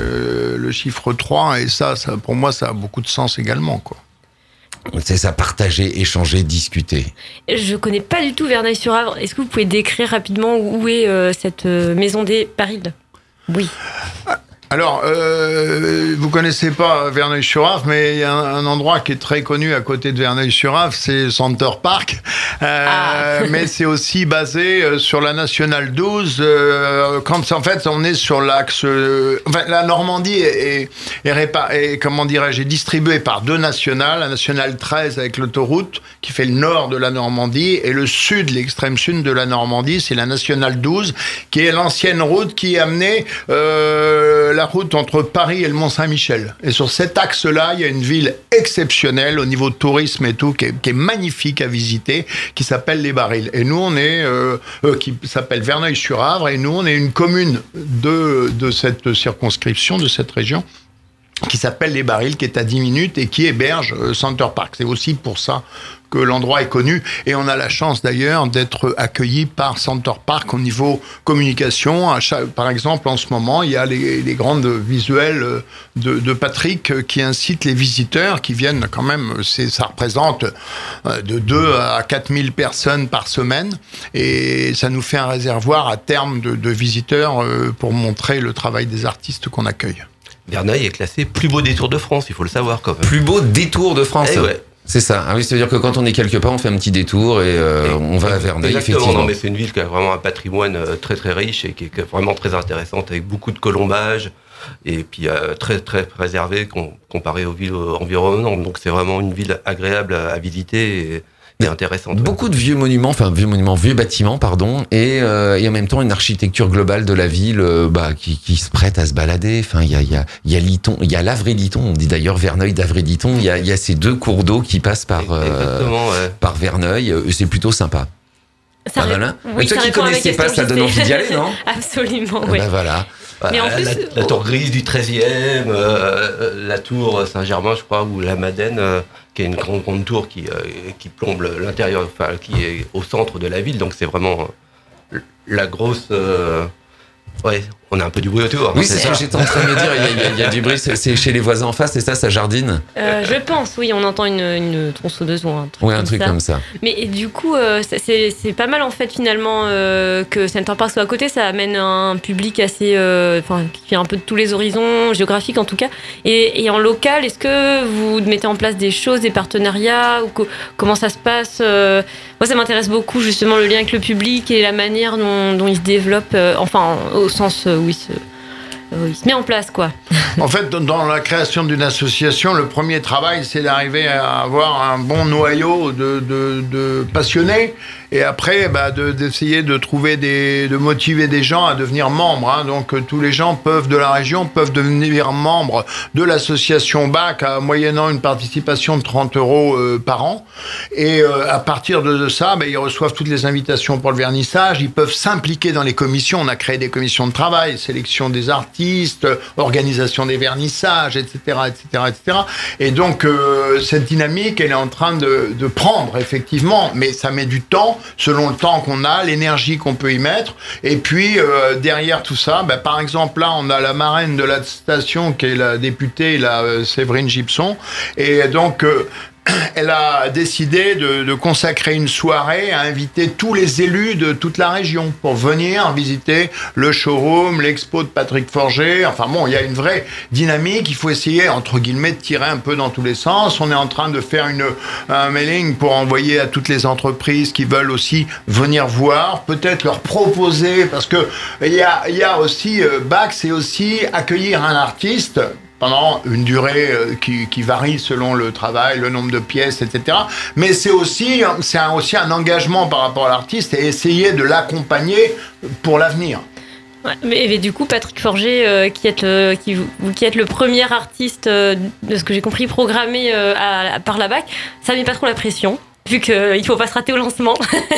le chiffre 3. Et ça, pour moi, ça a beaucoup de sens également, quoi. C'est ça, partager, échanger, discuter. Je connais pas du tout Verneuil-sur-Avre. Est-ce que vous pouvez décrire rapidement où est cette maison des barils ? Oui. Alors, vous connaissez pas Verneuil-sur-Avre, mais il y a un endroit qui est très connu à côté de Verneuil-sur-Avre, c'est Center Park. Mais c'est aussi basé sur la Nationale 12. En fait, on est sur l'axe... la Normandie est comment dirais-je, est distribuée par deux nationales. La Nationale 13 avec l'autoroute qui fait le nord de la Normandie et le sud, l'extrême sud de la Normandie, c'est la Nationale 12 qui est l'ancienne route qui amenait la route entre Paris et le Mont-Saint-Michel. Et sur cet axe-là, il y a une ville exceptionnelle au niveau de tourisme et tout, qui est magnifique à visiter, qui s'appelle Les Barils. Et nous, on est, qui s'appelle Verneuil-sur-Avre, et nous, on est une commune de cette circonscription, de cette région, qui s'appelle Les Barils, qui est à 10 minutes et qui héberge Center Park. C'est aussi pour ça que l'endroit est connu. Et on a la chance d'ailleurs d'être accueillis par Center Park au niveau communication. Par exemple, en ce moment, il y a les grandes visuels de Patrick qui incitent les visiteurs qui viennent quand même, ça représente de 2 à 4 000 personnes par semaine. Et ça nous fait un réservoir à terme de visiteurs pour montrer le travail des artistes qu'on accueille. Verneuil est classé plus beau détour de France, il faut le savoir quand même. Plus beau détour de France. Ouais. C'est ça. Ah oui, ça veut dire que quand on est quelque part, on fait un petit détour et on va à Verneuil, effectivement. Non, mais c'est une ville qui a vraiment un patrimoine très très riche et qui est vraiment très intéressante, avec beaucoup de colombages et puis très très préservée comparé aux villes environnantes. Donc c'est vraiment une ville agréable à visiter et intéressante. Beaucoup de vieux monuments, vieux bâtiments, pardon, et en même temps une architecture globale de la ville qui se prête à se balader. Enfin, il y a Liton, il y a l'Avre et Liton, on dit d'ailleurs Verneuil d'Avre et Liton. Il y a ces deux cours d'eau qui passent par Verneuil, et c'est plutôt sympa. Ça oui, toi qui connaissais pas, ça donne envie d'y aller, non? Absolument, oui. Voilà. Mais en plus, la tour grise du 13e, la tour Saint-Germain, je crois, ou la Madeleine, qui est une grande tour qui plombe l'intérieur, enfin, qui est au centre de la ville. Donc c'est vraiment la grosse... Ouais, on a un peu du bruit autour. Oui, c'est ce que j'étais en train de me dire. Il y a du bruit, c'est chez les voisins en face, c'est ça jardine? Je pense, oui, on entend une tronçonneuse ou un truc oui, un truc comme ça. Mais du coup, c'est pas mal en fait finalement que Center Park soit à côté. Ça amène un public assez, qui vient un peu de tous les horizons, géographiques en tout cas. Et en local, est-ce que vous mettez en place des choses, des partenariats, ou comment ça se passe? Moi, ça m'intéresse beaucoup justement le lien avec le public et la manière dont il se développe, au sens où il se met en place, quoi. En fait, dans la création d'une association, le premier travail, c'est d'arriver à avoir un bon noyau de passionnés, et après, d'essayer de trouver de motiver des gens à devenir membres. Hein. Donc, tous les gens de la région peuvent devenir membres de l'association BAC, moyennant une participation de 30 € par an. Et à partir de ça, ils reçoivent toutes les invitations pour le vernissage. Ils peuvent s'impliquer dans les commissions. On a créé des commissions de travail, sélection des artistes, organisation des vernissages, etc., etc., etc. Et donc, cette dynamique, elle est en train de prendre, effectivement, mais ça met du temps, selon le temps qu'on a, l'énergie qu'on peut y mettre. Et puis, derrière tout ça, par exemple, là, on a la marraine de la station, qui est la députée, Séverine Gibson. Et donc, elle a décidé de consacrer une soirée à inviter tous les élus de toute la région pour venir visiter le showroom, l'expo de Patrick Forger. Enfin bon, il y a une vraie dynamique. Il faut essayer, entre guillemets, de tirer un peu dans tous les sens. On est en train de faire un mailing pour envoyer à toutes les entreprises qui veulent aussi venir voir, peut-être leur proposer, parce que il y a aussi, BAC, c'est aussi accueillir un artiste pendant une durée qui varie selon le travail, le nombre de pièces, etc. Mais c'est aussi un engagement par rapport à l'artiste et essayer de l'accompagner pour l'avenir. Ouais, mais du coup, Patrick Forger, qui êtes le premier artiste, de ce que j'ai compris, programmé par la BAC, ça met pas trop la pression, vu qu'il faut pas se rater au lancement.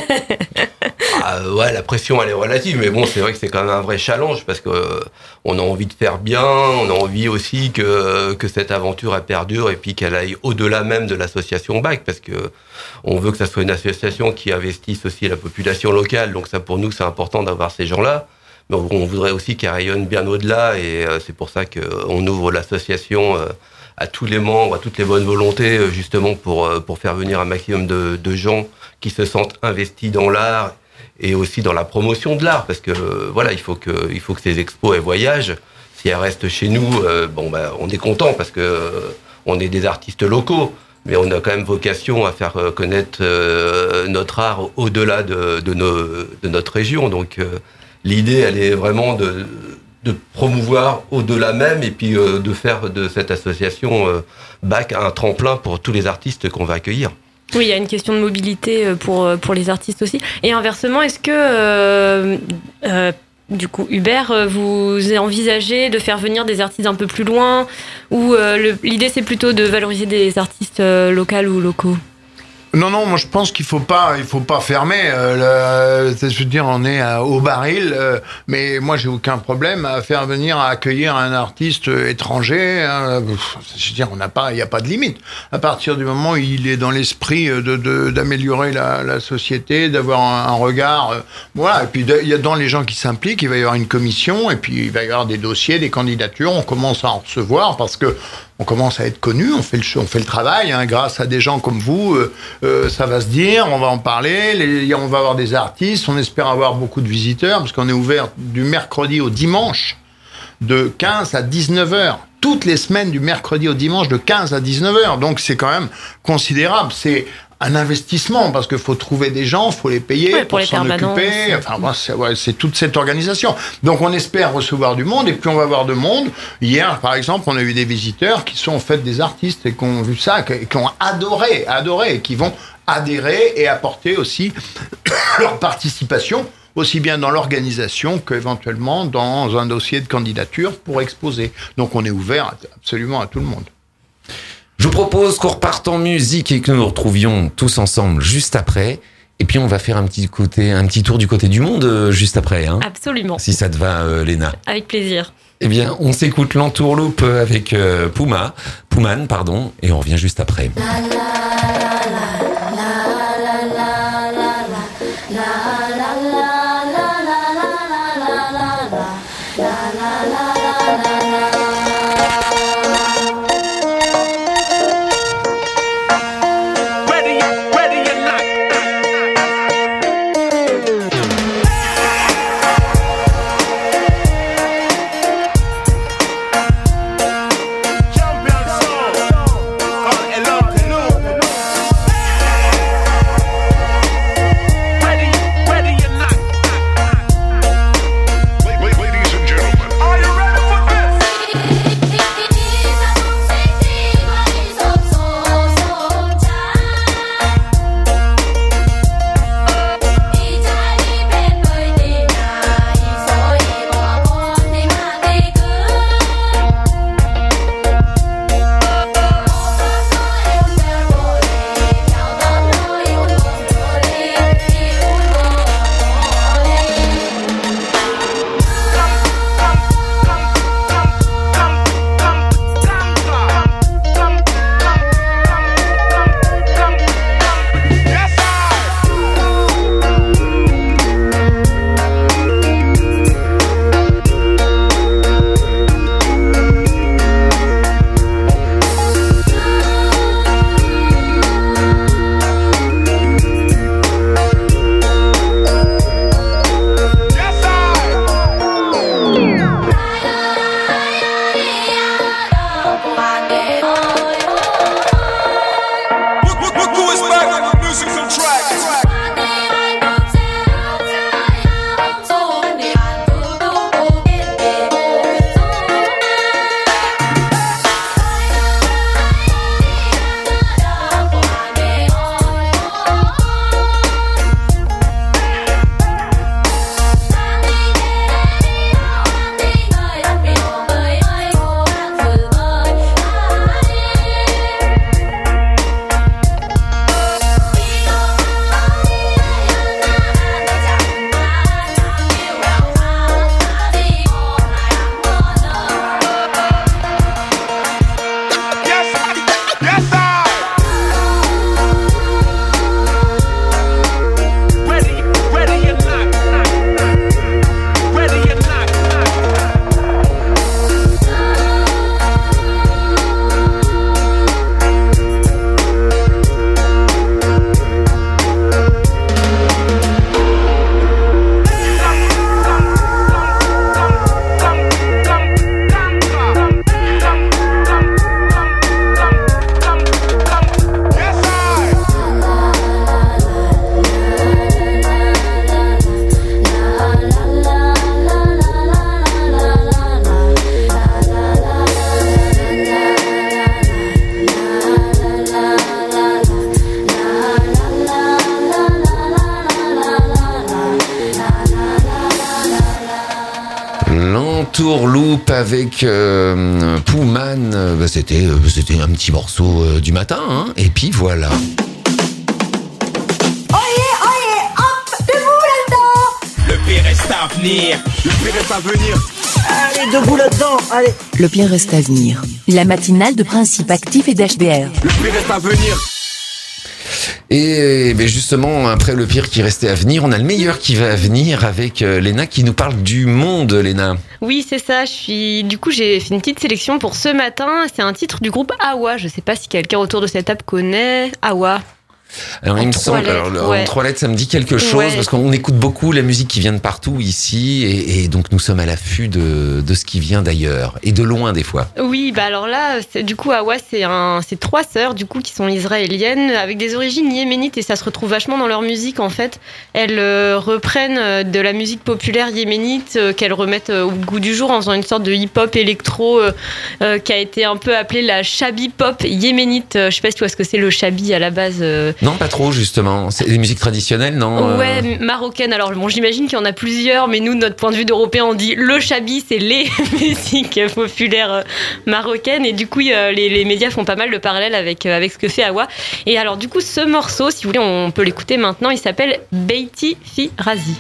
Ouais, la pression, elle est relative, mais bon, c'est vrai que c'est quand même un vrai challenge, parce que on a envie de faire bien, on a envie aussi que cette aventure, elle perdure, et puis qu'elle aille au-delà même de l'association BAC, parce que on veut que ça soit une association qui investisse aussi la population locale, donc ça, pour nous, c'est important d'avoir ces gens-là. Mais on voudrait aussi qu'elle rayonne bien au-delà, et c'est pour ça qu'on ouvre l'association à tous les membres, à toutes les bonnes volontés, justement pour faire venir un maximum de gens qui se sentent investis dans l'art et aussi dans la promotion de l'art, parce que voilà, il faut que ces expos elles voyagent. Si elles restent chez nous, on est content, parce que on est des artistes locaux, mais on a quand même vocation à faire connaître notre art au-delà de notre région. Donc l'idée, elle est vraiment de promouvoir au-delà même, et puis de faire de cette association BAC un tremplin pour tous les artistes qu'on va accueillir. Oui, il y a une question de mobilité pour les artistes aussi. Et inversement, est-ce que, du coup, Hubert, vous envisagez de faire venir des artistes un peu plus loin, ou l'idée, c'est plutôt de valoriser des artistes locaux ou locaux ? Non, moi je pense qu'il faut pas fermer. Je veux dire, on est au baril, mais moi j'ai aucun problème à faire venir, à accueillir un artiste étranger. Je veux dire, il y a pas de limite. À partir du moment où il est dans l'esprit d'améliorer la société, d'avoir un regard, voilà. Et puis il y a dans les gens qui s'impliquent, il va y avoir une commission, et puis il va y avoir des dossiers, des candidatures. On commence à en recevoir parce que on commence à être connu, on fait le travail, hein, grâce à des gens comme vous, ça va se dire, on va en parler, on va avoir des artistes, on espère avoir beaucoup de visiteurs, parce qu'on est ouvert du mercredi au dimanche, de 15 à 19h, toutes les semaines du mercredi au dimanche, de 15 à 19h, donc c'est quand même considérable, c'est un investissement, parce qu'il faut trouver des gens, il faut les payer pour s'en occuper. Enfin, c'est toute cette organisation. Donc, on espère recevoir du monde, et puis on va avoir de monde. Hier, par exemple, on a eu des visiteurs qui sont en fait des artistes et qui ont vu ça, qui ont adoré, et qui vont adhérer et apporter aussi leur participation, aussi bien dans l'organisation qu'éventuellement dans un dossier de candidature pour exposer. Donc, on est ouvert absolument à tout le monde. Je vous propose qu'on reparte en musique et que nous nous retrouvions tous ensemble juste après. Et puis on va faire un petit tour du côté du monde juste après. Hein. Absolument. Si ça te va, Léna. Avec plaisir. Eh bien, on s'écoute l'entourloupe avec Pouman, et on revient juste après. Ladies and gentlemen, are you ready for Entourloupe avec Pouman. C'était un petit morceau du matin, hein. Et puis voilà. Le pire reste à venir. Le pire reste à venir. Allez, debout là-dedans, allez. Le pire reste à venir. La matinale de Principe Actif et d'HBR. Le pire reste à venir. Et justement, après le pire qui restait à venir, on a le meilleur qui va venir avec Léna qui nous parle du monde, Léna. Oui, c'est ça. Du coup, j'ai fait une petite sélection pour ce matin. C'est un titre du groupe Awa. Je ne sais pas si quelqu'un autour de cette table connaît Awa. Alors, il me semble, en 3 lettres, ça me dit quelque chose, parce qu'on écoute beaucoup la musique qui vient de partout ici, et donc nous sommes à l'affût de ce qui vient d'ailleurs, et de loin des fois. Oui, alors là, du coup, Awa, c'est 3 sœurs, du coup, qui sont israéliennes, avec des origines yéménites, et ça se retrouve vachement dans leur musique, en fait. Elles reprennent de la musique populaire yéménite, qu'elles remettent au goût du jour, en faisant une sorte de hip-hop électro, qui a été un peu appelée la shabi pop yéménite. Je sais pas si tu vois ce que c'est le shabi à la base. Non, pas trop, justement. C'est des musiques traditionnelles, non? Ouais, marocaines. Alors, bon, j'imagine qu'il y en a plusieurs, mais nous, de notre point de vue d'Européens, on dit le chabi, c'est les musiques populaires marocaines. Et du coup, les médias font pas mal de parallèles avec ce que fait Awa. Et alors, du coup, ce morceau, si vous voulez, on peut l'écouter maintenant. Il s'appelle Beiti fi Razi.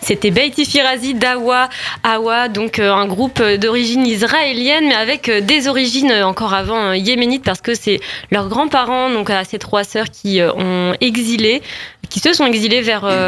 C'était Beiti Firazi d'Awa, donc un groupe d'origine israélienne, mais avec des origines encore avant yéménites, parce que c'est leurs grands-parents, donc à ces 3 sœurs qui se sont exilées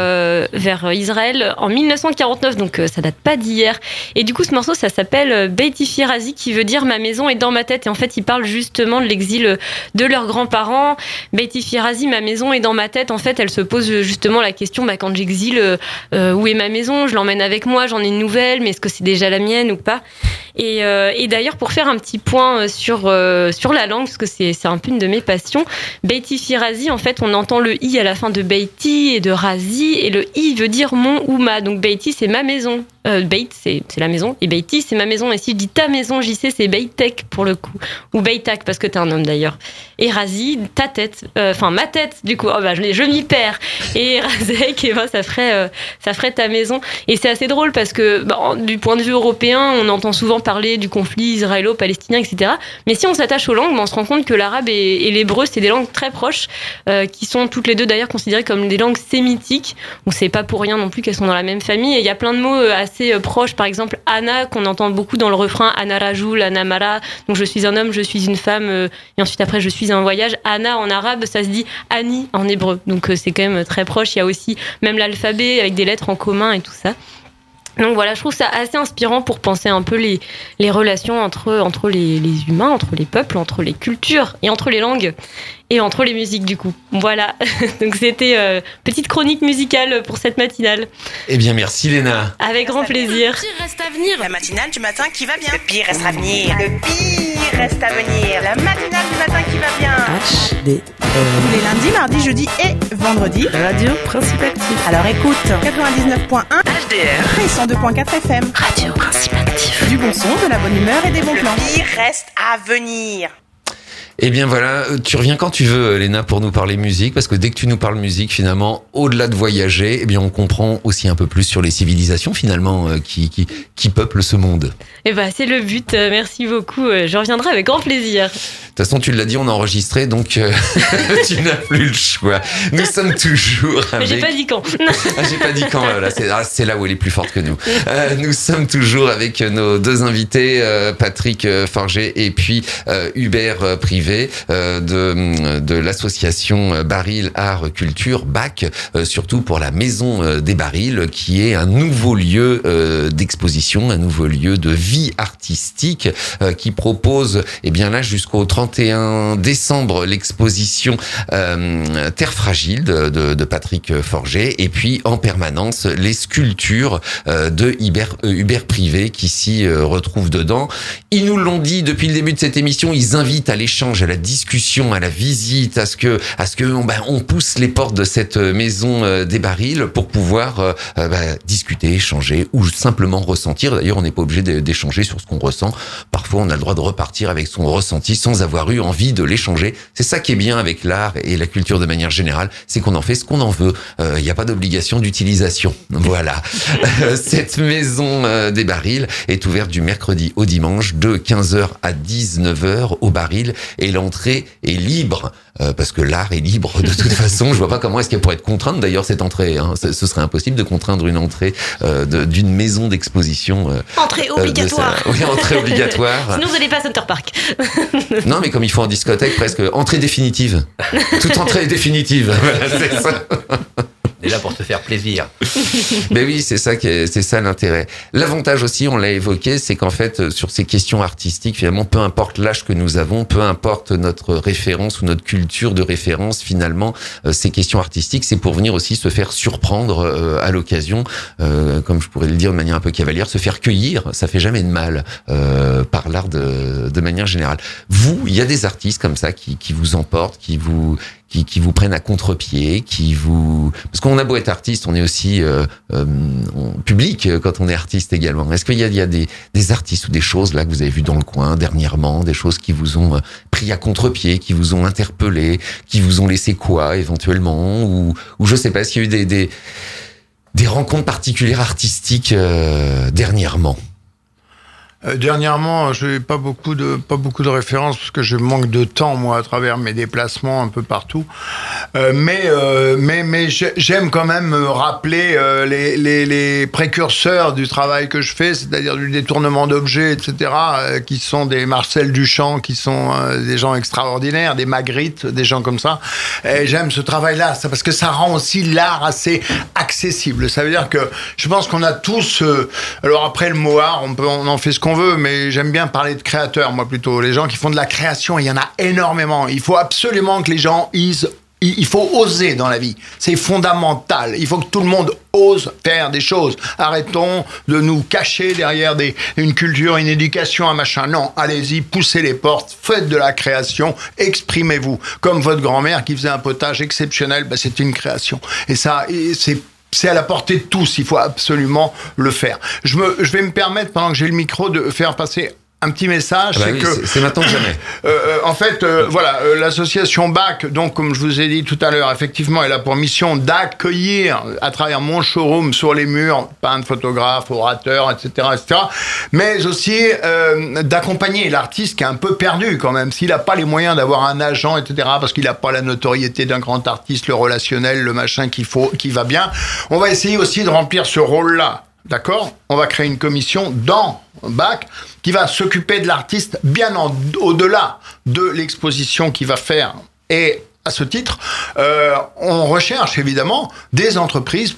vers Israël en 1949, donc ça date pas d'hier. Et du coup, ce morceau, ça s'appelle Beiti Firazi, qui veut dire ma maison est dans ma tête. Et en fait, ils parlent justement de l'exil de leurs grands-parents. Beiti Firazi, ma maison est dans ma tête. En fait, elle se pose justement la question, quand j'exile, où est ma maison? Je l'emmène avec moi, j'en ai une nouvelle, mais est-ce que c'est déjà la mienne ou pas? Et d'ailleurs, pour faire un petit point sur la langue, parce que c'est un peu une de mes passions, Beiti Firazi, en fait, on entend le i à la fin de Beiti et de Razi, et le i veut dire mon ou ma. Donc Beiti, c'est ma maison. Beit, c'est la maison, et Beiti, c'est ma maison. Et si je dis ta maison, j'y sais, c'est Beitek pour le coup, ou Beitak parce que t'es un homme d'ailleurs. Et Razi, ta tête, ma tête du coup. Je m'y perds. Et Razek, ça ferait ta maison. Et c'est assez drôle parce que du point de vue européen, on entend souvent parler du conflit israélo-palestinien, etc. Mais si on s'attache aux langues, on se rend compte que l'arabe et l'hébreu, c'est des langues très proches, qui sont toutes les deux d'ailleurs considérées comme des langues sémitiques. Donc c'est pas pour rien non plus qu'elles sont dans la même famille. Et il y a plein de mots assez proches, par exemple Anna, qu'on entend beaucoup dans le refrain, Anna Rajoul, Anna Mara, donc je suis un homme, je suis une femme, et ensuite après je suis un voyage. Anna en arabe, ça se dit Annie en hébreu, donc c'est quand même très proche. Il y a aussi même l'alphabet avec des lettres en commun et tout ça. Donc voilà, je trouve ça assez inspirant pour penser un peu les relations entre les humains, entre les peuples, entre les cultures et entre les langues et entre les musiques du coup. Voilà, donc c'était petite chronique musicale pour cette matinale. Eh bien merci Léna. Avec grand plaisir. Le pire reste à venir. La matinale du matin qui va bien. Le pire reste à venir. Le pire reste à venir. La matinale du matin qui va bien. HDR. Tous les lundis, mardis, jeudis et vendredis. Radio Principe Actif. Alors écoute 99.1 HDR et 102.4 FM. Radio Principe Actif. Du bon son, de la bonne humeur et des bons plans. Le pire reste à venir. Eh bien voilà, tu reviens quand tu veux, Léna, pour nous parler musique, parce que dès que tu nous parles musique, finalement, au-delà de voyager, eh bien on comprend aussi un peu plus sur les civilisations finalement qui peuplent ce monde. Eh ben c'est le but. Merci beaucoup. Je reviendrai avec grand plaisir. De toute façon, tu l'as dit, on a enregistré, donc tu n'as plus le choix. Nous sommes toujours avec... Mais j'ai pas dit quand. J'ai pas dit quand. Voilà, c'est là où elle est plus forte que nous. Nous sommes toujours avec nos 2 invités, Patrick Forget et puis Hubert Privé. De l'association Baril Art Culture, BAC, surtout pour la Maison des Barils, qui est un nouveau lieu d'exposition, un nouveau lieu de vie artistique, qui propose, eh bien là, jusqu'au 31 décembre, l'exposition Terre Fragile de Patrick Forget, et puis en permanence, les sculptures de Hubert Privé, qui s'y retrouvent dedans. Ils nous l'ont dit depuis le début de cette émission, ils invitent à l'échange, à la discussion, à la visite, à ce que on pousse les portes de cette maison des Barils pour pouvoir discuter, échanger ou simplement ressentir. D'ailleurs, on n'est pas obligé d'échanger sur ce qu'on ressent. Parfois, on a le droit de repartir avec son ressenti sans avoir eu envie de l'échanger. C'est ça qui est bien avec l'art et la culture de manière générale, c'est qu'on en fait ce qu'on en veut. Il n'y a pas d'obligation d'utilisation. Voilà. Cette maison des Barils est ouverte du mercredi au dimanche de 15h à 19h au Baril, et l'entrée est libre, parce que l'art est libre de toute façon. Je vois pas comment est-ce qu'elle pourrait être contrainte d'ailleurs, cette entrée. Ce serait impossible de contraindre une entrée d'une maison d'exposition. Entrée obligatoire. Oui, entrée obligatoire. Sinon vous n'allez pas à Center Park. Non, mais comme il faut en discothèque, presque entrée définitive. Toute entrée est définitive. Voilà, c'est ça. On est là pour se faire plaisir. Mais oui, c'est ça l'intérêt. L'avantage aussi, on l'a évoqué, c'est qu'en fait, sur ces questions artistiques, finalement, peu importe l'âge que nous avons, peu importe notre référence ou notre culture de référence, finalement, ces questions artistiques, c'est pour venir aussi se faire surprendre à l'occasion, comme je pourrais le dire de manière un peu cavalière, se faire cueillir, ça fait jamais de mal par l'art de manière générale. Vous, il y a des artistes comme ça qui vous emportent, qui vous prennent à contre-pied, parce qu'on a beau être artiste, on est aussi public quand on est artiste également. Est-ce qu'il y a des artistes ou des choses là que vous avez vues dans le coin dernièrement, des choses qui vous ont pris à contre-pied, qui vous ont interpellé, qui vous ont laissé quoi éventuellement, ou je sais pas, est-ce qu'il y a eu des rencontres particulières artistiques dernièrement? Dernièrement, je n'ai pas beaucoup de références parce que je manque de temps, moi, à travers mes déplacements un peu partout. Mais j'aime quand même rappeler les précurseurs du travail que je fais, c'est-à-dire du détournement d'objets, etc., qui sont des Marcel Duchamp, qui sont des gens extraordinaires, des Magritte, des gens comme ça. Et j'aime ce travail-là, parce que ça rend aussi l'art assez accessible. Ça veut dire que je pense qu'on a tous... alors après, le mot art, on en fait ce qu'on veut, mais j'aime bien parler de créateurs, moi plutôt. Les gens qui font de la création, il y en a énormément. Il faut absolument que les gens il faut oser dans la vie. C'est fondamental. Il faut que tout le monde ose faire des choses. Arrêtons de nous cacher derrière une culture, une éducation, un machin. Non, allez-y, poussez les portes, faites de la création, exprimez-vous. Comme votre grand-mère qui faisait un potage exceptionnel, c'est une création. Et ça, c'est à la portée de tous, il faut absolument le faire. Je vais me permettre, pendant que j'ai le micro, de faire passer un petit message. C'est maintenant que jamais. En fait, l'association BAC, donc comme je vous ai dit tout à l'heure, effectivement, elle a pour mission d'accueillir à travers mon showroom sur les murs, peintres, photographes, orateurs, etc., mais aussi d'accompagner l'artiste qui est un peu perdu quand même, s'il n'a pas les moyens d'avoir un agent, etc., parce qu'il n'a pas la notoriété d'un grand artiste, le relationnel, le machin qui va bien. On va essayer aussi de remplir ce rôle-là. D'accord ? On va créer une commission dans BAC qui va s'occuper de l'artiste bien au-delà de l'exposition qu'il va faire. Et à ce titre, on recherche évidemment des entreprises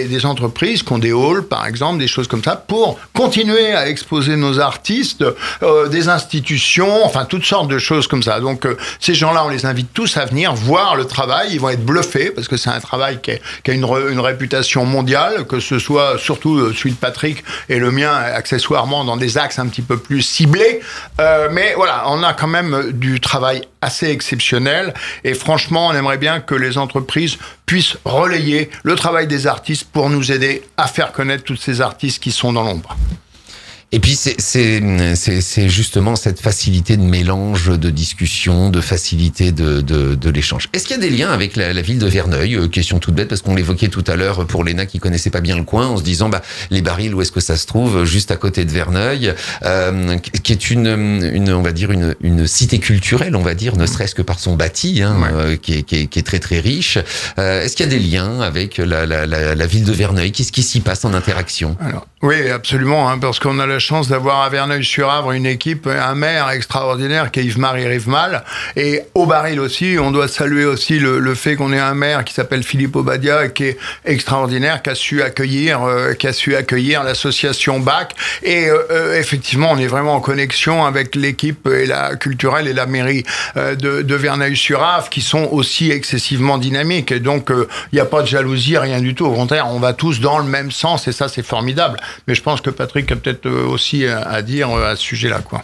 qui ont des halls, par exemple, des choses comme ça, pour continuer à exposer nos artistes, des institutions, enfin toutes sortes de choses comme ça. Donc ces gens-là, on les invite tous à venir voir le travail. Ils vont être bluffés parce que c'est un travail qui a une réputation mondiale, que ce soit surtout celui de Patrick et le mien, accessoirement dans des axes un petit peu plus ciblés. Mais voilà, on a quand même du travail assez exceptionnel et franchement, on aimerait bien que les entreprises puissent relayer le travail des artistes pour nous aider à faire connaître tous ces artistes qui sont dans l'ombre. Et puis c'est justement cette facilité de mélange, de discussion, de facilité de l'échange. Est-ce qu'il y a des liens avec la ville de Verneuil ? Question toute bête parce qu'on l'évoquait tout à l'heure pour Léna qui connaissait pas bien le coin, en se disant les Barils, où est-ce que ça se trouve ? Juste à côté de Verneuil, qui est on va dire une cité culturelle, on va dire, ne serait-ce que par son bâti, qui est très très riche. Est-ce qu'il y a des liens avec la ville de Verneuil ? Qu'est-ce qui s'y passe en interaction ? Alors, oui, absolument, parce qu'on a la chance d'avoir à Verneuil-sur-Avre une équipe, un maire extraordinaire qui est Yves-Marie Rivemal, et au Baril aussi, on doit saluer aussi le fait qu'on ait un maire qui s'appelle Philippe Obadia, qui est extraordinaire, qui a su accueillir l'association BAC, et effectivement, on est vraiment en connexion avec l'équipe et la culturelle et la mairie de Verneuil-sur-Avre, qui sont aussi excessivement dynamiques, et donc il n'y a pas de jalousie, rien du tout, au contraire, on va tous dans le même sens, et ça c'est formidable. Mais je pense que Patrick a peut-être aussi à dire à ce sujet-là, quoi.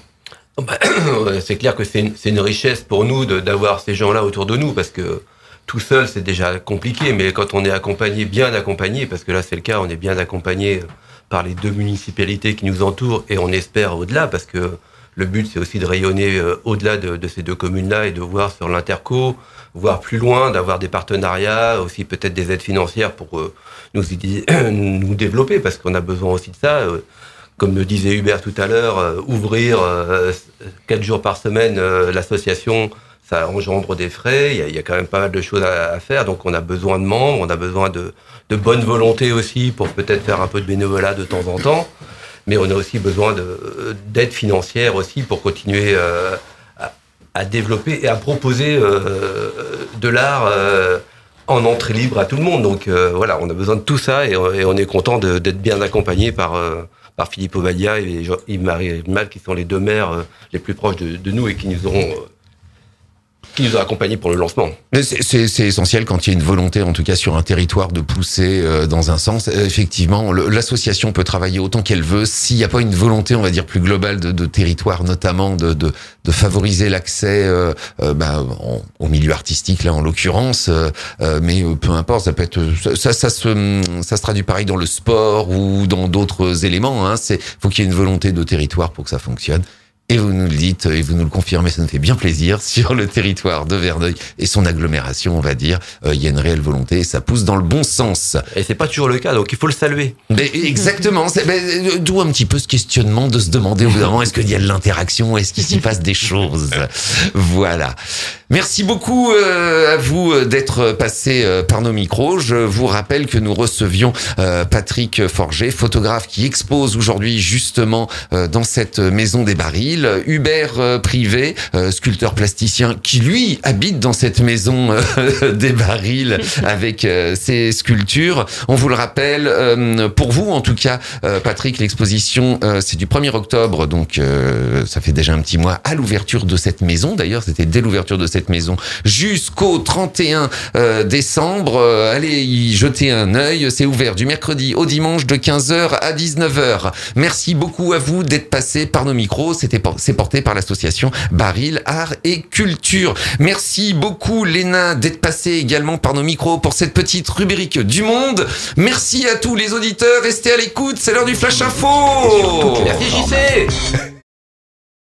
C'est clair que c'est une richesse pour nous d'avoir ces gens-là autour de nous, parce que tout seul, c'est déjà compliqué, mais quand on est accompagné, bien accompagné, parce que là, c'est le cas, on est bien accompagné par les 2 municipalités qui nous entourent, et on espère au-delà, parce que le but, c'est aussi de rayonner au-delà de ces 2 communes-là et de voir sur l'interco, voir plus loin, d'avoir des partenariats, aussi peut-être des aides financières pour nous développer, parce qu'on a besoin aussi de ça. Comme le disait Hubert tout à l'heure, ouvrir 4 jours par semaine l'association, ça engendre des frais, il y a quand même pas mal de choses à faire, donc on a besoin de membres, on a besoin de bonne volonté aussi pour peut-être faire un peu de bénévolat de temps en temps, mais on a aussi besoin d'aide financière aussi pour continuer à développer et à proposer de l'art en entrée libre à tout le monde. Donc voilà, on a besoin de tout ça et on est content d'être bien accompagné par Philippe Obadia et Yves-Marie Rivemal, qui sont les 2 maires les plus proches de nous et qui nous ont accompagnés pour le lancement. C'est essentiel quand il y a une volonté, en tout cas sur un territoire, de pousser dans un sens. Effectivement, l'association peut travailler autant qu'elle veut. S'il n'y a pas une volonté, on va dire, plus globale de territoire, notamment de favoriser l'accès au milieu artistique, là en l'occurrence, mais peu importe, ça peut être ça se traduit pareil dans le sport ou dans d'autres éléments. Faut qu'il y ait une volonté de territoire pour que ça fonctionne. Et vous nous le dites, et vous nous le confirmez, ça nous fait bien plaisir. Sur le territoire de Verneuil et son agglomération, on va dire, il y a une réelle volonté et ça pousse dans le bon sens. Et c'est pas toujours le cas, donc il faut le saluer. Mais exactement. D'où un petit peu ce questionnement de se demander au bout d'un moment, est-ce qu'il y a de l'interaction, est-ce qu'il s'y passe des choses. Voilà. Merci beaucoup à vous d'être passé par nos micros. Je vous rappelle que nous recevions Patrick Forget, photographe qui expose aujourd'hui justement dans cette maison des barils. Hubert Privé, sculpteur plasticien qui lui habite dans cette maison des barils avec ses sculptures. On vous le rappelle, pour vous en tout cas, Patrick, l'exposition c'est du 1er octobre, donc ça fait déjà un petit mois à l'ouverture de cette maison. D'ailleurs, c'était dès l'ouverture de cette maison jusqu'au 31 décembre. Allez y jeter un œil. C'est ouvert du mercredi au dimanche de 15h à 19h. Merci beaucoup à vous d'être passé par nos micros. C'est porté par l'association Baril Art et Culture. Merci beaucoup Léna d'être passée également par nos micros pour cette petite rubrique du monde. Merci à tous les auditeurs. Restez à l'écoute. C'est l'heure du Flash Info. Merci JC.